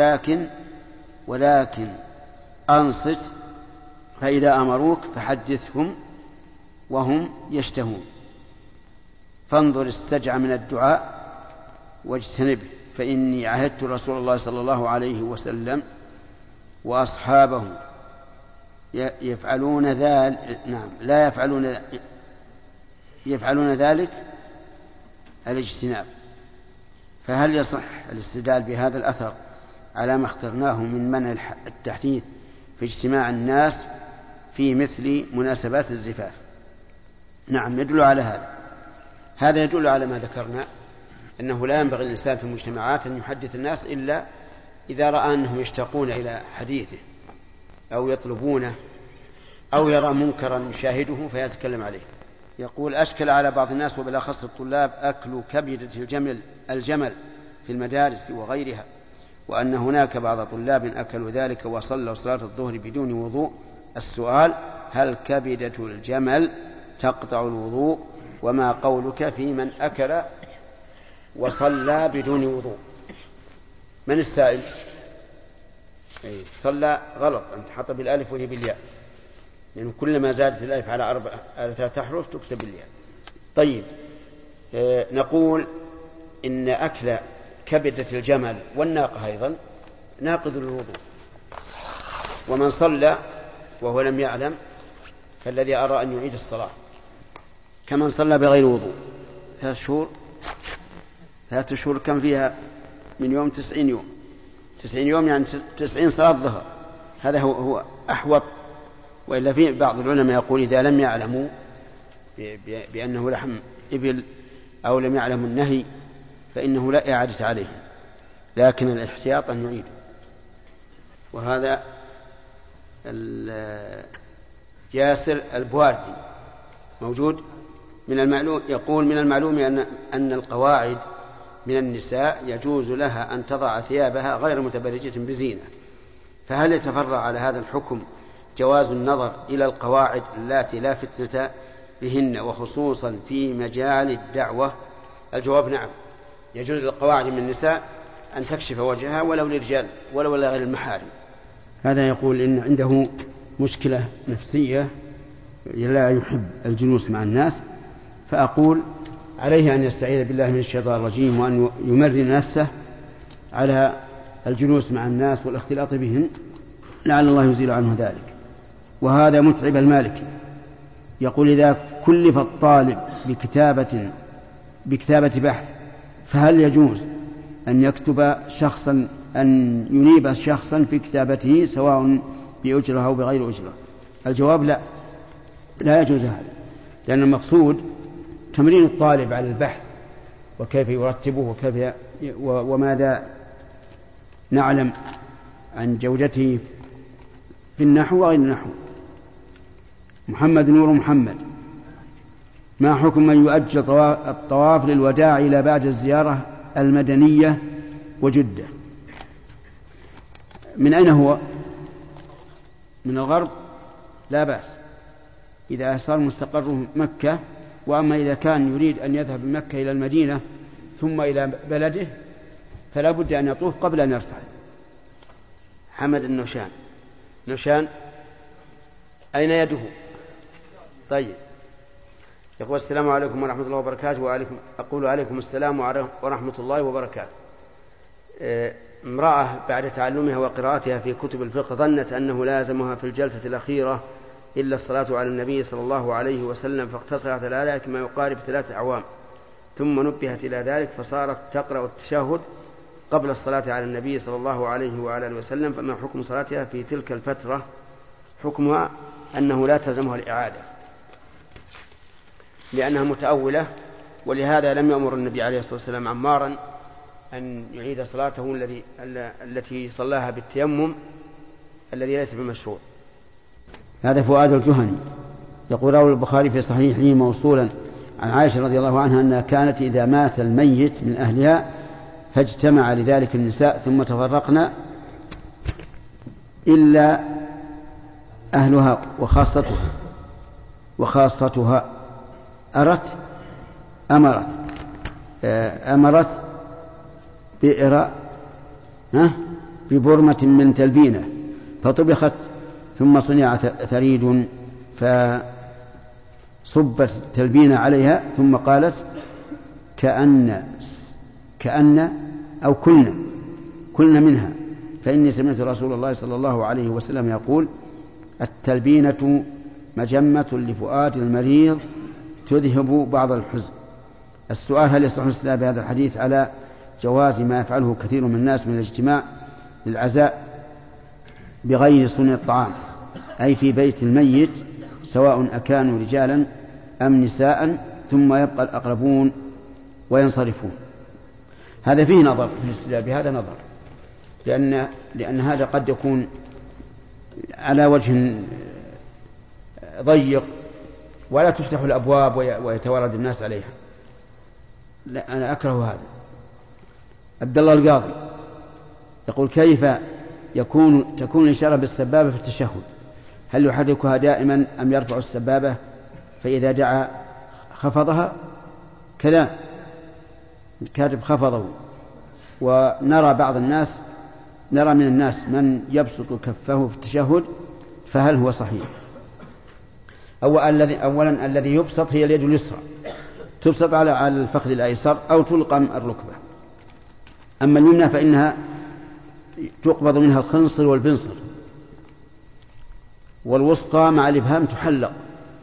ولكن أنصت، فإذا أمروك فحدثهم وهم يشتهون، فانظر السجع من الدعاء واجتنبه، فإني عهدت رسول الله صلى الله عليه وسلم وأصحابه يفعلون ذلك، لا يفعلون ذلك الاجتناب. فهل يصح الاستدلال بهذا الأثر على ما اخترناه من منع التحديث في اجتماع الناس في مثل مناسبات الزفاف؟ نعم، يدل على هذا يدل على ما ذكرنا، أنه لا ينبغي الإنسان في المجتمعات أن يحدث الناس إلا إذا رأى أنهم يشتاقون إلى حديثه أو يطلبونه أو يرى منكرا يشاهده فيتكلم عليه. يقول: أشكل على بعض الناس وبالأخص الطلاب أكل كبدة الجمل في المدارس وغيرها، وأن هناك بعض طلاب أكلوا ذلك وصلوا صلاة الظهر بدون وضوء. السؤال: هل كبدة الجمل تقطع الوضوء؟ وما قولك في من أكل وصلى بدون وضوء؟ من السائل؟ صلى غلط، أنت حط بالألف وهي بالياء، لأنه كلما زادت الألف على 3 أحرف تكتب بالياء. طيب، نقول إن أكل كبدة الجمل والناقة أيضا ناقض للوضوء. ومن صلى وهو لم يعلم فالذي أرى أن يعيد الصلاة كمن صلى بغير وضوء 3 شهور كم فيها من يوم 90 يوم 90 يوم يعني 90 صلاة ظهر. هذا هو أحوط. وإلا في بعض العلماء يقول إذا لم يعلموا بأنه لحم إبل أو لم يعلموا النهي فإنه لا إعادة عليه، لكن الاحتياط أن يعيد. وهذا ياسر البواردي موجود من المعلوم، يقول من المعلوم أن القواعد من النساء يجوز لها أن تضع ثيابها غير متبرجة بزينة، فهل يتفرع على هذا الحكم جواز النظر إلى القواعد التي لا فتنة بهن وخصوصا في مجال الدعوة؟ الجواب نعم، يجوز للقواعد من النساء أن تكشف وجهها ولو للرجال ولو لغير المحارم. هذا يقول إن عنده مشكلة نفسية لا يحب الجلوس مع الناس، فأقول عليه أن يستعيذ بالله من الشيطان الرجيم وأن يمرن نفسه على الجلوس مع الناس والاختلاط بهم لعل الله يزيل عنه ذلك. وهذا متعب المالكي، يقول إذا كلف الطالب بكتابة بحث فهل يجوز أن يكتب شخصا أن ينيب شخصا في كتابته سواء بأجرة أو بغير أجرة؟ الجواب لا يجوز هذا، لأن المقصود تمرين الطالب على البحث وكيف يرتبه وماذا نعلم عن جودته في النحو وغير النحو. محمد نور محمد: ما حكم من يؤجل الطواف للوداع إلى بعد الزيارة المدنية وجدة؟ من أين هو؟ من الغرب لا بأس إذا صار مستقره مكة. وأما إذا كان يريد أن يذهب من مكة إلى المدينة ثم إلى بلده فلا بد أن يطوف قبل أن يرتحل. حمد النوشان أين يده؟ طيب. يقول السلام عليكم ورحمة الله وبركاته. أقول عليكم السلام ورحمة الله وبركاته. امرأة بعد تعلمها وقراءتها في كتب الفقه ظنت أنه لازمها في الجلسة الأخيرة إلا الصلاة على النبي صلى الله عليه وسلم، فاقتصرت على ذلك ما يقارب 3 أعوام، ثم نبهت إلى ذلك فصارت تقرأ التشهد قبل الصلاة على النبي صلى الله عليه وآله وسلم، فما حكم صلاتها في تلك الفترة؟ حكمها أنه لا تلزمها الإعادة لأنها متأولة، ولهذا لم يأمر النبي عليه الصلاة والسلام عمارا أن يعيد صلاته التي صلاها بالتيمم الذي ليس بمشروع. هذا فؤاد الجهني يقول: روى البخاري في صحيحه موصولا عن عائشة رضي الله عنها أنها كانت إذا مات الميت من أهلها فاجتمع لذلك النساء ثم تفرقنا إلا أهلها وخاصتها أمرت بئر ببرمة من تلبينة فطبخت ثم صنع ثريد فصبت تلبينة عليها ثم قالت كأن أو كلنا منها، فإني سمعت رسول الله صلى الله عليه وسلم يقول: التلبينة مجمة لفؤاد المريض تذهب بعض الحزن. السؤال: هل يصح الاستدلال بهذا الحديث على جواز ما يفعله كثير من الناس من الاجتماع للعزاء بغير صنع الطعام، أي في بيت الميت، سواء أكانوا رجالا أم نساء، ثم يبقى الأقربون وينصرفون؟ هذا فيه نظر في الاستدلال بهذا نظر، لأن هذا قد يكون على وجه ضيق ولا تفتح الأبواب ويتوارد الناس عليها. لا، أنا أكره هذا. عبد الله القاضي يقول: كيف تكون الإشارة بالسبابة في التشهد؟ هل يحركها دائما أم يرفع السبابة فإذا دعا خفضها؟ كذا الكاتب خفضه. ونرى من الناس من يبسط كفه في التشهد، فهل هو صحيح؟ أولا الذي يبسط هي اليد اليسرى، تبسط على الفخذ الأيسر أو تلقم الركبة. أما اليمنى فإنها تقبض منها الخنصر والبنصر، والوسطى مع الإبهام تحلق.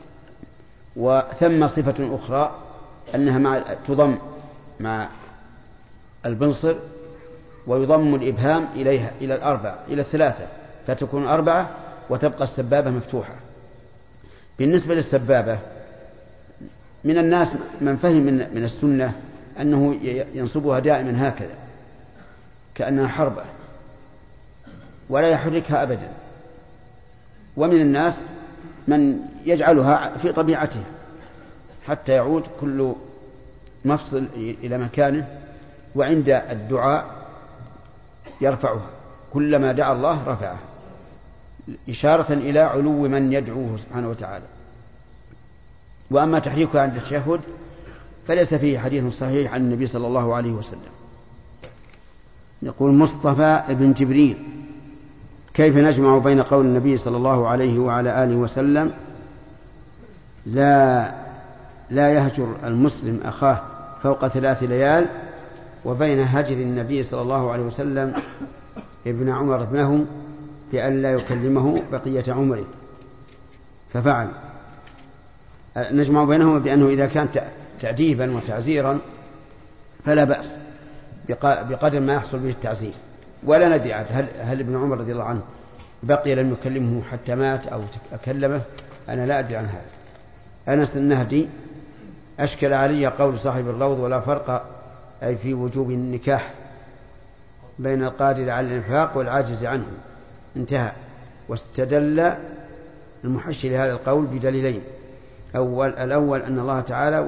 وثم صفة أخرى أنها تضم مع البنصر ويضم الإبهام إليها إلى الأربع إلى الثلاثة فتكون 4 وتبقى السبابة مفتوحة. بالنسبة للسبابة من الناس من فهم من السنة أنه ينصبها دائما هكذا كأنها حربة ولا يحركها أبدا، ومن الناس من يجعلها في طبيعته حتى يعود كل مفصل إلى مكانه، وعند الدعاء يرفعها، كلما دعا الله رفعه إشارة إلى علو من يدعوه سبحانه وتعالى. وأما تحريكها عند التشهد فليس فيه حديث صحيح عن النبي صلى الله عليه وسلم. يقول مصطفى ابن جبريل: كيف نجمع بين قول النبي صلى الله عليه وعلى آله وسلم لا يهجر المسلم أخاه فوق 3 ليال، وبين هجر النبي صلى الله عليه وسلم ابن عمر ابنه بأن لا يكلمه بقية عمره ففعل؟ نجمع بينهما بأنه إذا كان تأديبا وتعزيرا فلا بأس بقدر ما يحصل به التعزير، ولا ندري هل ابن عمر رضي الله عنه بقي لم يكلمه حتى مات أو أكلمه، أنا لا أدري عن هذا. أنس النهدي: أشكل علي قول صاحب الروض: ولا فرق أي في وجوب النكاح بين القادر على الإنفاق والعاجز عنه، انتهى. واستدل المحشي لهذا القول بدليلين: الأول أن الله تعالى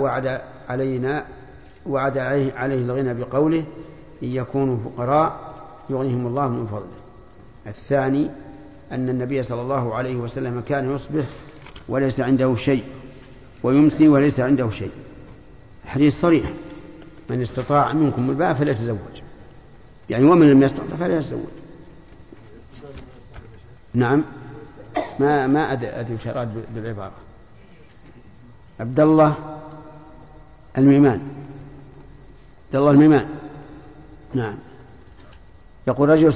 وعد عليه الغنى بقوله: إن يكونوا فقراء يغنيهم الله من فضله. الثاني أن النبي صلى الله عليه وسلم كان يصبح وليس عنده شيء ويمسي وليس عنده شيء. الحديث صريح: من استطاع منكم الباء فليتزوج، يعني ومن لم يستطع فلا يتزوج. نعم، ما أدري شرات بالعبارة. عبد الله الميمان. نعم. يقول: رجل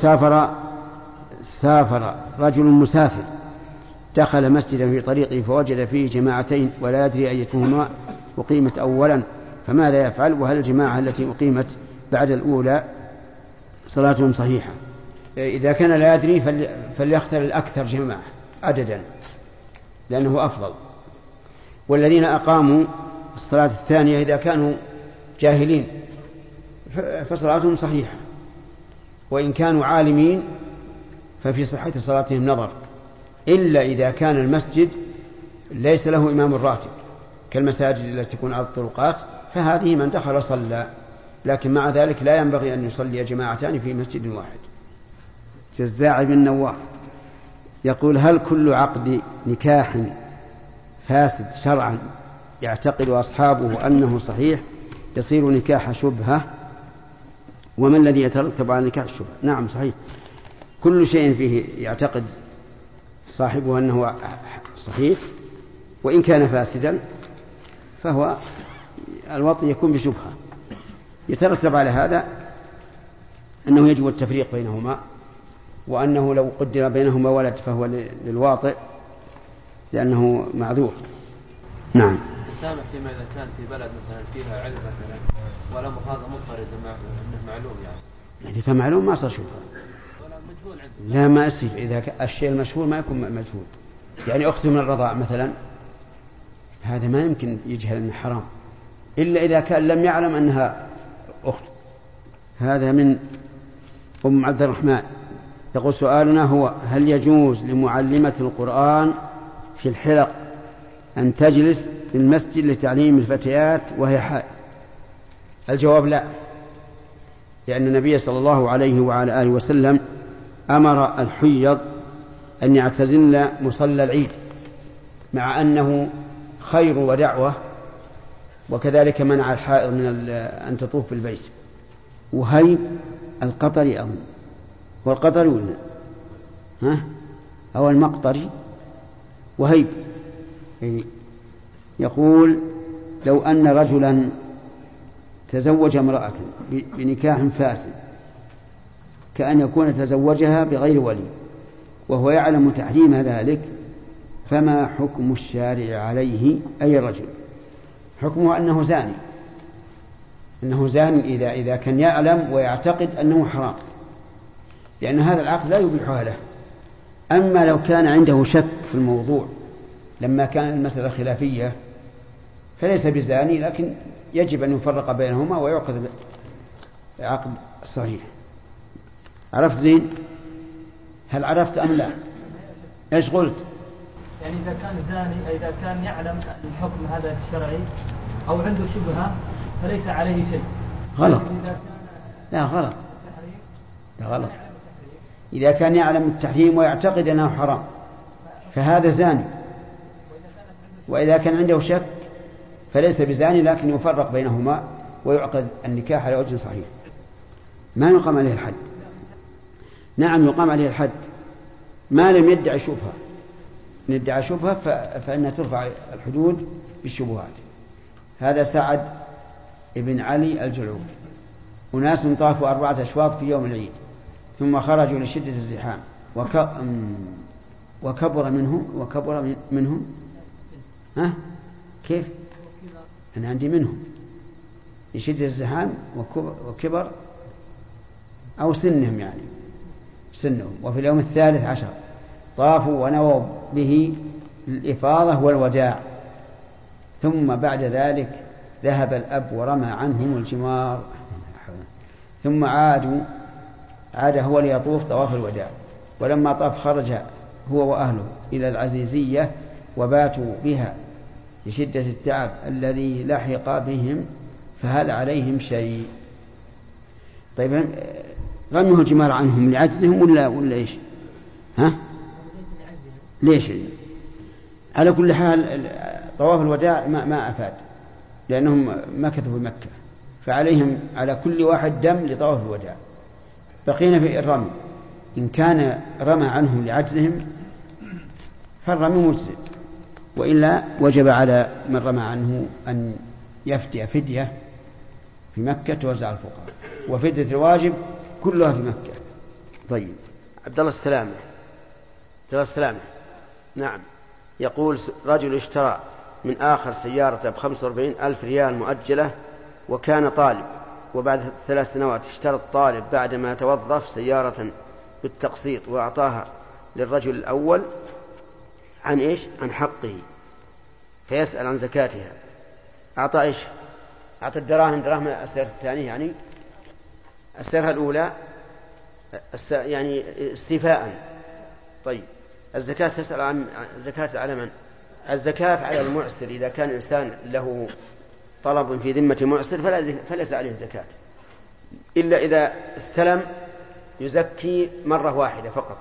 سافر رجل مسافر دخل مسجدا في طريقه فوجد فيه جماعتين ولا يدري أيتهما أقيمت أولا، فماذا يفعل؟ وهل الجماعة التي أقيمت بعد الأولى صلاتهم صحيحة؟ إذا كان لا يدري فليختار الأكثر جماعة عددا لأنه أفضل. والذين أقاموا الصلاة الثانية إذا كانوا جاهلين فصلاتهم صحيحة، وإن كانوا عالمين ففي صحة صلاتهم نظر، إلا إذا كان المسجد ليس له إمام راتب كالمساجد التي تكون على الطرقات، فهذه من دخل صلى، لكن مع ذلك لا ينبغي أن يصلي جماعتان في مسجد واحد. جزاع بن نواف يقول: هل كل عقد نكاح فاسد شرعا يعتقد أصحابه أنه صحيح يصير نكاح شبهة؟ وما الذي يترتب على نكاح الشبهة؟ نعم صحيح، كل شيء فيه يعتقد صاحبه أنه صحيح وإن كان فاسدا فهو الوطي يكون بشبهة. يترتب على هذا أنه يجب التفريق بينهما، وأنه لو قدر بينهما ولد فهو للواطئ لأنه معذور. نعم. يسامح فيما إذا كان في بلد مثلا فيها علم مثلا والأمر هذا مضطرد أنه معلوم يعني فمعلوم ما صار شبهة. لا ما أسف، إذا الشيء المشهور ما يكون مجهول، يعني أخت من الرضاع مثلا هذا ما يمكن يجهل أنه حرام إلا إذا كان لم يعلم أنها أخت. هذا من أم عبد الرحمن. يقول: سؤالنا هو: هل يجوز لمعلمة القرآن في الحلق أن تجلس في المسجد لتعليم الفتيات وهي حائض؟ الجواب لا، لأن النبي صلى الله عليه وعلى آله وسلم أمر الحيض أن يعتزلن مصلى العيد، مع أنه خير ودعوة، وكذلك منع الحائض من أن تطوف بالبيت. وهيب القطري أظن، والقطري ولا أو المقطري وهيب. يقول: لو أن رجلا تزوج امرأة بنكاح فاسد كأن يكون تزوجها بغير ولي وهو يعلم تحريم ذلك، فما حكم الشارع عليه أي رجل؟ حكمه أنه زاني، أنه زاني إذا كان يعلم ويعتقد أنه حرام، لأن هذا العقد لا يبيحها له. أما لو كان عنده شك في الموضوع لما كان المسألة خلافية فليس بزاني، لكن يجب أن يفرق بينهما ويعقد عقد صحيح. عرفت زين؟ هل عرفت أم لا؟ إيش قلت؟ يعني إذا كان زاني، إذا كان يعلم الحكم هذا الشرعي أو عنده شبهة فليس عليه شيء. غلط. لا غلط. لا غلط. إذا كان يعلم التحريم ويعتقد أنه حرام فهذا زاني، وإذا كان عنده شك فليس بزاني، لكن يفرق بينهما ويعقد النكاح على وجه صحيح. ما يقام عليه الحد. نعم يقام عليه الحد ما لم يدعي شبهة. إن ادعى شبهة فإنها ترفع الحدود بالشبهات. هذا سعد ابن علي الجلعوب. أناس طافوا 4 أشواط في يوم العيد ثم خرجوا لشدة الزحام وكبر منهم ها كيف؟ أنا عندي منهم لشدة الزحام وكبر أو سنهم، يعني سنهم. وفي اليوم 13 طافوا ونووا به الإفاضة والوداع، ثم بعد ذلك ذهب الأب ورمى عنهم الجمار، ثم عاد هو ليطوف طواف الوداع. ولما طاف خرج هو وأهله إلى العزيزية وباتوا بها لشدة التعب الذي لحق بهم، فهل عليهم شيء؟ طيب رميه الجمار عنهم لعجزهم ولا إيش؟ ها؟ ليش؟ على كل حال طواف الوداع ما أفاد، لأنهم مكثوا في مكة، فعليهم على كل واحد دم لطواف الوداع. بقينا في الرمي، إن كان رمى عنهم لعجزهم فالرمي مجزئ، وإلا وجب على من رمى عنه أن يفدي فدية في مكة توزع الفقراء، وفدية الواجب كلها في مكة. طيب عبد الله السلامة نعم يقول رجل اشترى من آخر سيارة ب45,000 ريال مؤجلة وكان طالب، وبعد 3 سنوات اشترى الطالب بعدما توظف سيارة بالتقسيط وأعطاها للرجل الأول عن إيش؟ عن حقه، فيسأل عن زكاتها. أعطى إيش؟ أعطى دراهم السيارة الثانية، يعني السيارة الأولى يعني استيفاء. طيب الزكاة تسأل عن الزكاة على من؟ الزكاة على المعسر. إذا كان إنسان له طلب في ذمة معسر فليس عليه زكاة، إلا إذا استلم يزكي مرة واحدة فقط.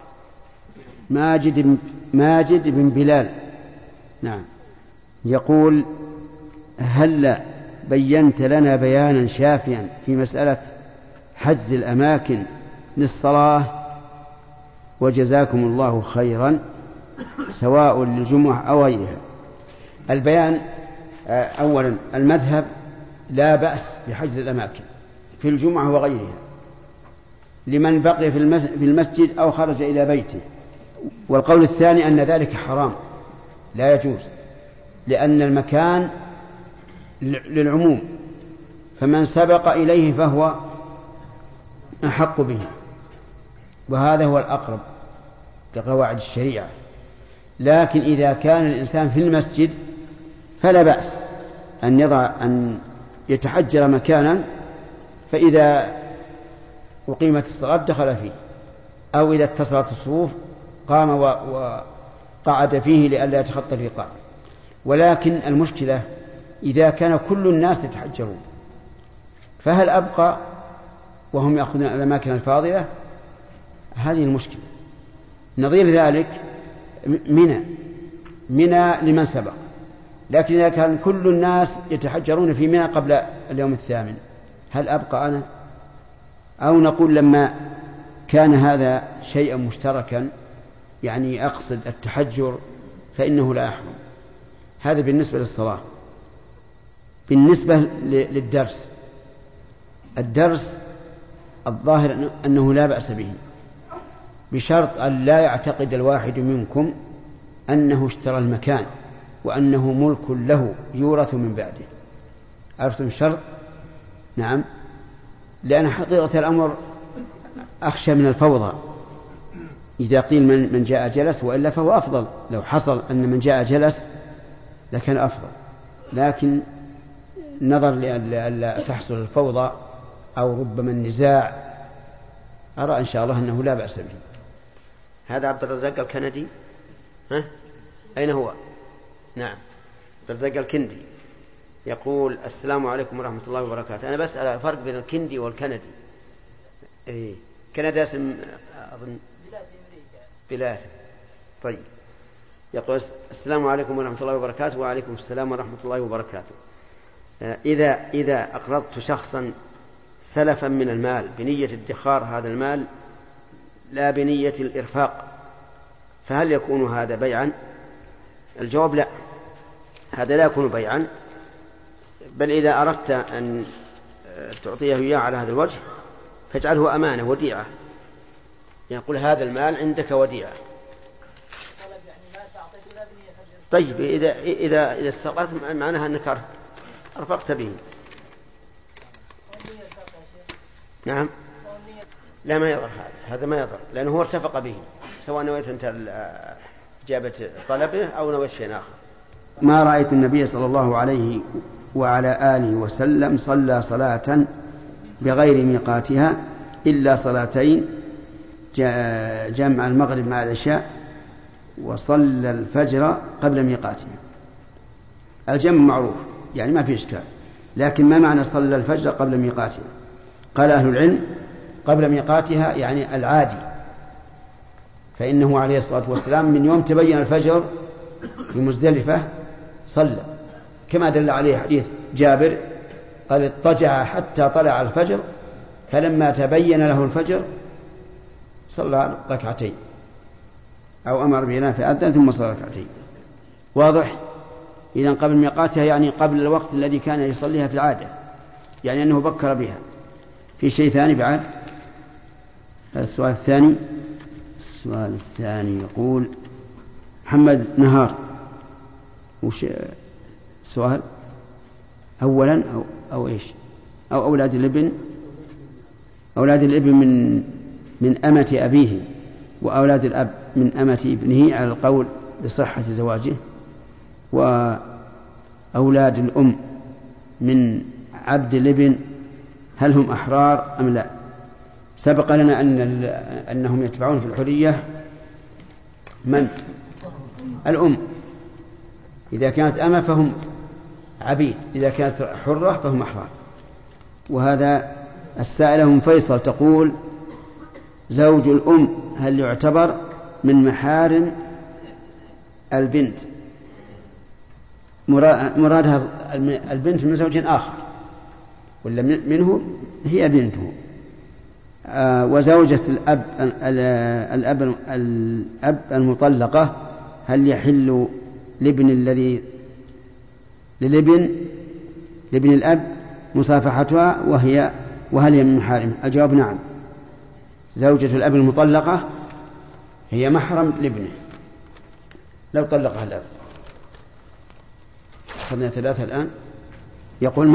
ماجد بن بلال نعم يقول هل بينت لنا بيانا شافيا في مسألة حجز الأماكن للصلاة، وجزاكم الله خيرا، سواء للجمعة أو غيرها. البيان أولا المذهب لا بأس بحجز الأماكن في الجمعة وغيرها لمن بقي في المسجد أو خرج إلى بيته. والقول الثاني أن ذلك حرام لا يجوز، لأن المكان للعموم، فمن سبق إليه فهو أحق به، وهذا هو الأقرب لقواعد الشريعة. لكن إذا كان الإنسان في المسجد فلا بأس أن يتحجر مكانا، فإذا أقيمت الصلاة دخل فيه، أو إذا اتصلت الصفوف قام وقعد فيه لئلا يتخطى الرقاب. ولكن المشكلة إذا كان كل الناس يتحجرون فهل أبقى وهم يأخذون الأماكن الفاضلة؟ هذه المشكلة. نظير ذلك منى لمن سبق، لكن إذا كان كل الناس يتحجرون في منى قبل اليوم 8 هل أبقى أنا؟ أو نقول لما كان هذا شيئا مشتركا، يعني أقصد التحجر، فإنه لا يحرم. هذا بالنسبة للصلاة. بالنسبة للدرس، الدرس الظاهر أنه لا بأس به، بشرط أن لا يعتقد الواحد منكم أنه اشترى المكان وأنه ملك له يورث من بعده. عرفتم الشرط؟ نعم، لأن حقيقة الأمر أخشى من الفوضى إذا قيل من جاء جلس، وإلا فهو أفضل. لو حصل أن من جاء جلس لكان أفضل، لكن نظر لألا تحصل الفوضى أو ربما النزاع أرى إن شاء الله أنه لا بأس به. هذا عبد الرزاق الكندي، ها؟ أين هو؟ نعم، عبد الرزاق الكندي يقول: السلام عليكم ورحمة الله وبركاته. أنا بسأل الفرق بين الكندي والكندي. إيه، كندا اسم أظن بلاد. طيب، يقول: السلام عليكم ورحمة الله وبركاته. وعليكم السلام ورحمة الله وبركاته. إذا أقرضت شخصا سلفا من المال بنية ادخار هذا المال لا بنية الإرفاق، فهل يكون هذا بيعا؟ الجواب: لا، هذا لا يكون بيعا، بل إذا أردت أن تعطيه إياه على هذا الوجه فاجعله أمانة وديعة، يقول: هذا المال عندك وديعة. طيب، إذا استقرت معناها أنك أرفقت به. نعم، لا، ما يضر هذا ما يضر، لأنه هو ارتفق به، سواء نويت أنت إجابة طلبه أو نويت شيء آخر. ما رأيت النبي صلى الله عليه وعلى آله وسلم صلى صلاة بغير ميقاتها إلا صلاتين، جمع المغرب مع العشاء، وصلى الفجر قبل ميقاتها. الجمع معروف يعني ما في إشكال، لكن ما معنى صلى الفجر قبل ميقاتها؟ قال أهل العلم: قبل ميقاتها يعني العادي، فإنه عليه الصلاة والسلام من يوم تبين الفجر في مزدلفة صلى، كما دل عليه حديث جابر قال: اضطجع حتى طلع الفجر، فلما تبين له الفجر صلى ركعتين، أو أمر بنا فأذن ثم صلى ركعتين. واضح؟ إذن قبل ميقاتها يعني قبل الوقت الذي كان يصليها في العادة، يعني أنه بكر بها. في شيء ثاني بعد؟ السؤال الثاني يقول محمد نهار: وش السؤال؟ أولا أو إيش؟ أو أولاد الابن من أمة أبيه، وأولاد الأب من أمة ابنه على القول بصحة زواجه، وأولاد الأم من عبد الابن هل هم أحرار أم لا؟ سبق لنا أنهم يتبعون في الحرية من؟ الأم. إذا كانت أمة فهم عبيد، إذا كانت حرة فهم أحرار. وهذا السائلة من فيصل تقول: زوج الأم هل يعتبر من محارم البنت؟ مرادها البنت من زوج آخر ولا منه هي بنته. وزوجة الأب المطلقة هل يحل لابن الأب مصافحتها وهل هي من محارمه؟ الجواب: نعم، زوجة الأب المطلقة هي محرم لابنه لو طلقها الأب. أخذنا 3 الآن. يقول: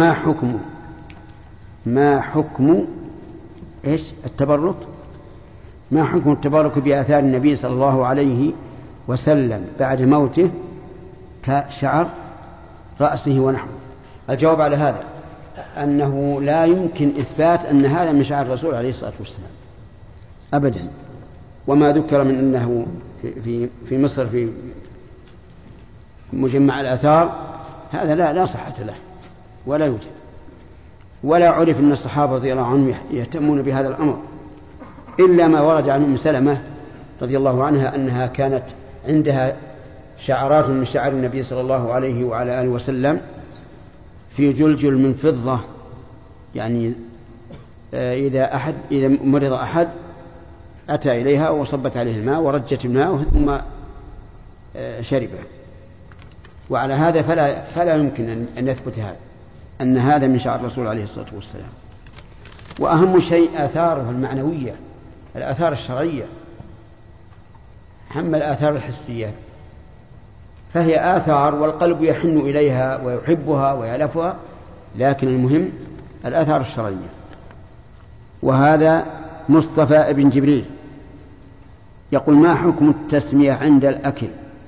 ما حكم إيش التبرك؟ ما حكم التبرك بآثار النبي صلى الله عليه وسلم بعد موته كشعر رأسه ونحوه؟ الجواب على هذا أنه لا يمكن إثبات أن هذا من شعر الرسول عليه الصلاة والسلام أبدا. وما ذكر من أنه في مصر في مجمع الآثار هذا لا صحة له ولا يوجد، ولا عرف أن الصحابة رضي الله عنهم يهتمون بهذا الأمر، إلا ما ورد عن أم سلمة رضي الله عنها أنها كانت عندها شعرات من شعر النبي صلى الله عليه وعلى آله وسلم في جلجل من فضة، يعني إذا مرض أحد أتى إليها وصبت عليه الماء ورجت الماء ثم شربه. وعلى هذا فلا يمكن أن يثبت هذا، أن هذا من شعر الرسول عليه الصلاة والسلام. وأهم شيء آثاره المعنوية، الآثار الشرعية. أما الآثار الحسية فهي آثار والقلب يحن إليها ويحبها ويألفها، لكن المهم الآثار الشرعية. وهذا مصطفى ابن جبريل يقول: ما حكم التسمية عند الأكل؟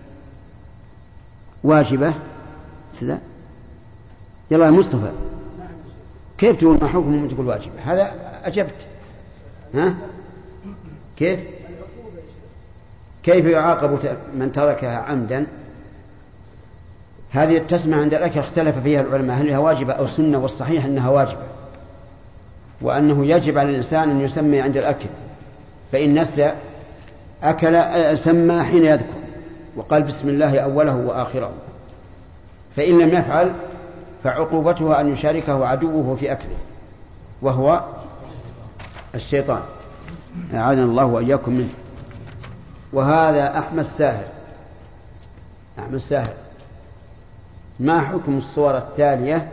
واجبة؟ سلا يلا يا مصطفى، كيف تقول ما حكم تقول واجبة؟ هذا أجبت. ها؟ كيف يعاقب من تركها عمدا؟ هذه التسمية عند الأكل اختلف فيها العلماء هل هي واجبة أو سنة، والصحيح أنها واجبة، وأنه يجب على الإنسان أن يسمي عند الأكل، فإن نسى أكل سمى حين يذكر وقال بسم الله أوله وآخره، فإن لم يفعل فعقوبته أن يشاركه عدوه في أكله وهو الشيطان، أعاذنا الله وإياكم منه. وهذا أحمد ساهر، ما حكم الصور التالية؟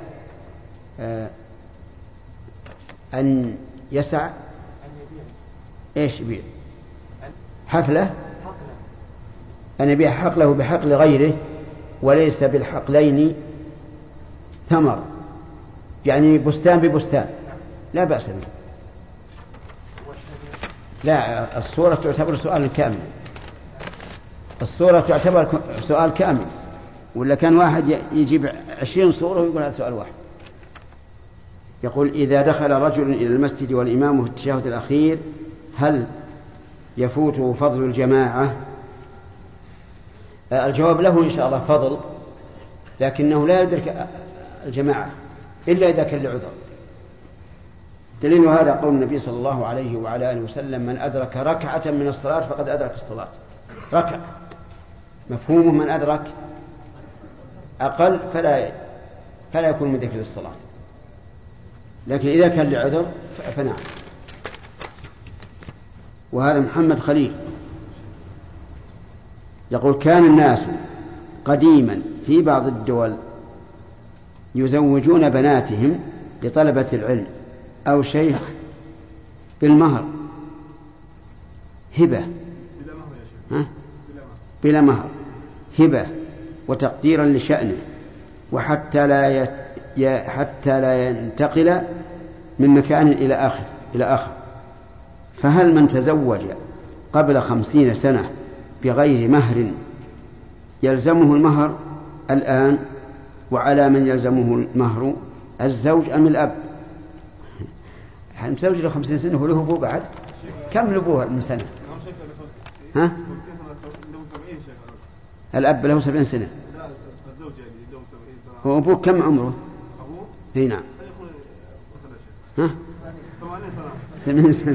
أن يسع إيش يبيع؟ حفلة، أن يبيع حقله بحقل غيره وليس بالحقلين ثمر، يعني بستان ببستان لا بأس به. لا، الصورة تعتبر سؤال كامل، الصورة تعتبر سؤال كامل، ولا كان واحد يجيب 20 صورة ويقول هذا سؤال واحد. يقول: إذا دخل رجل إلى المسجد والإمام في التشهد الأخير هل يفوته فضل الجماعة؟ الجواب له إن شاء الله فضل، لكنه لا يدرك الجماعة إلا إذا كان لعذر. دليل هذا قول النبي صلى الله عليه وعلى آله وسلم: من أدرك ركعة من الصلاة فقد أدرك الصلاة. ركعة مفهومه من أدرك أقل فلا يكون مدرك للصلاة، لكن إذا كان لعذر فنعم. وهذا محمد خليل يقول: كان الناس قديما في بعض الدول يزوجون بناتهم لطلبة العلم أو شيخ بالمهر هبة، بلا مهر هبة وتقديرا لشأنه، وحتى لا ينتقل من مكان إلى آخر. فهل من تزوج قبل 50 سنة بغير مهر يلزمه المهر الآن؟ وعلى من يلزمه المهر، الزوج أم الأب؟ متزوج له 50 سنة وله أبوه بعد، كم لبوه من سنة؟ ها؟ الأب له 70 سنة، وأبوه كم عمره؟ اي نعم، 80 سنة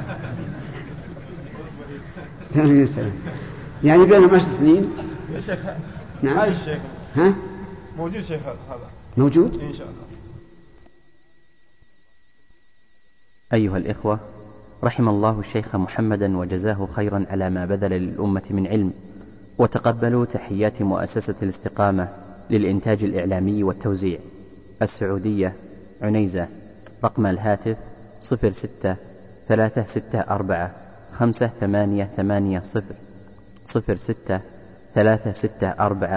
80 سنة، يعني بينهم 10 سنين. نعم. هاي الشيخ ها؟ موجود شيخ هذا موجود إن شاء الله. أيها الإخوة، رحم الله الشيخ محمدا وجزاه خيرا على ما بذل للأمة من علم، وتقبلوا تحيات مؤسسة الاستقامة للإنتاج الإعلامي والتوزيع السعودية عنيزة. رقم الهاتف 06 364 5880 06 364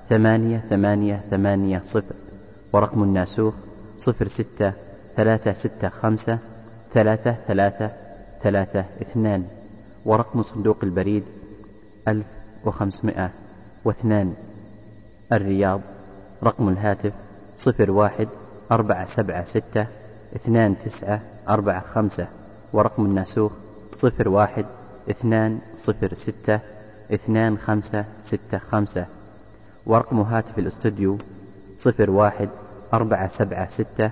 8880. ورقم الناسوخ 06 365 3332. ورقم صندوق البريد 1502 الرياض. رقم الهاتف 01 476 2945. ورقم الناسوخ 01 206 2565. ورقم هاتف الاستوديو 01 476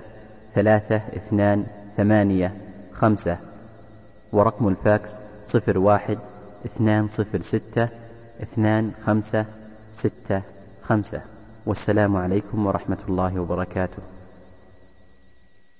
3285. ورقم الفاكس 01 206 2565. والسلام عليكم ورحمة الله وبركاته.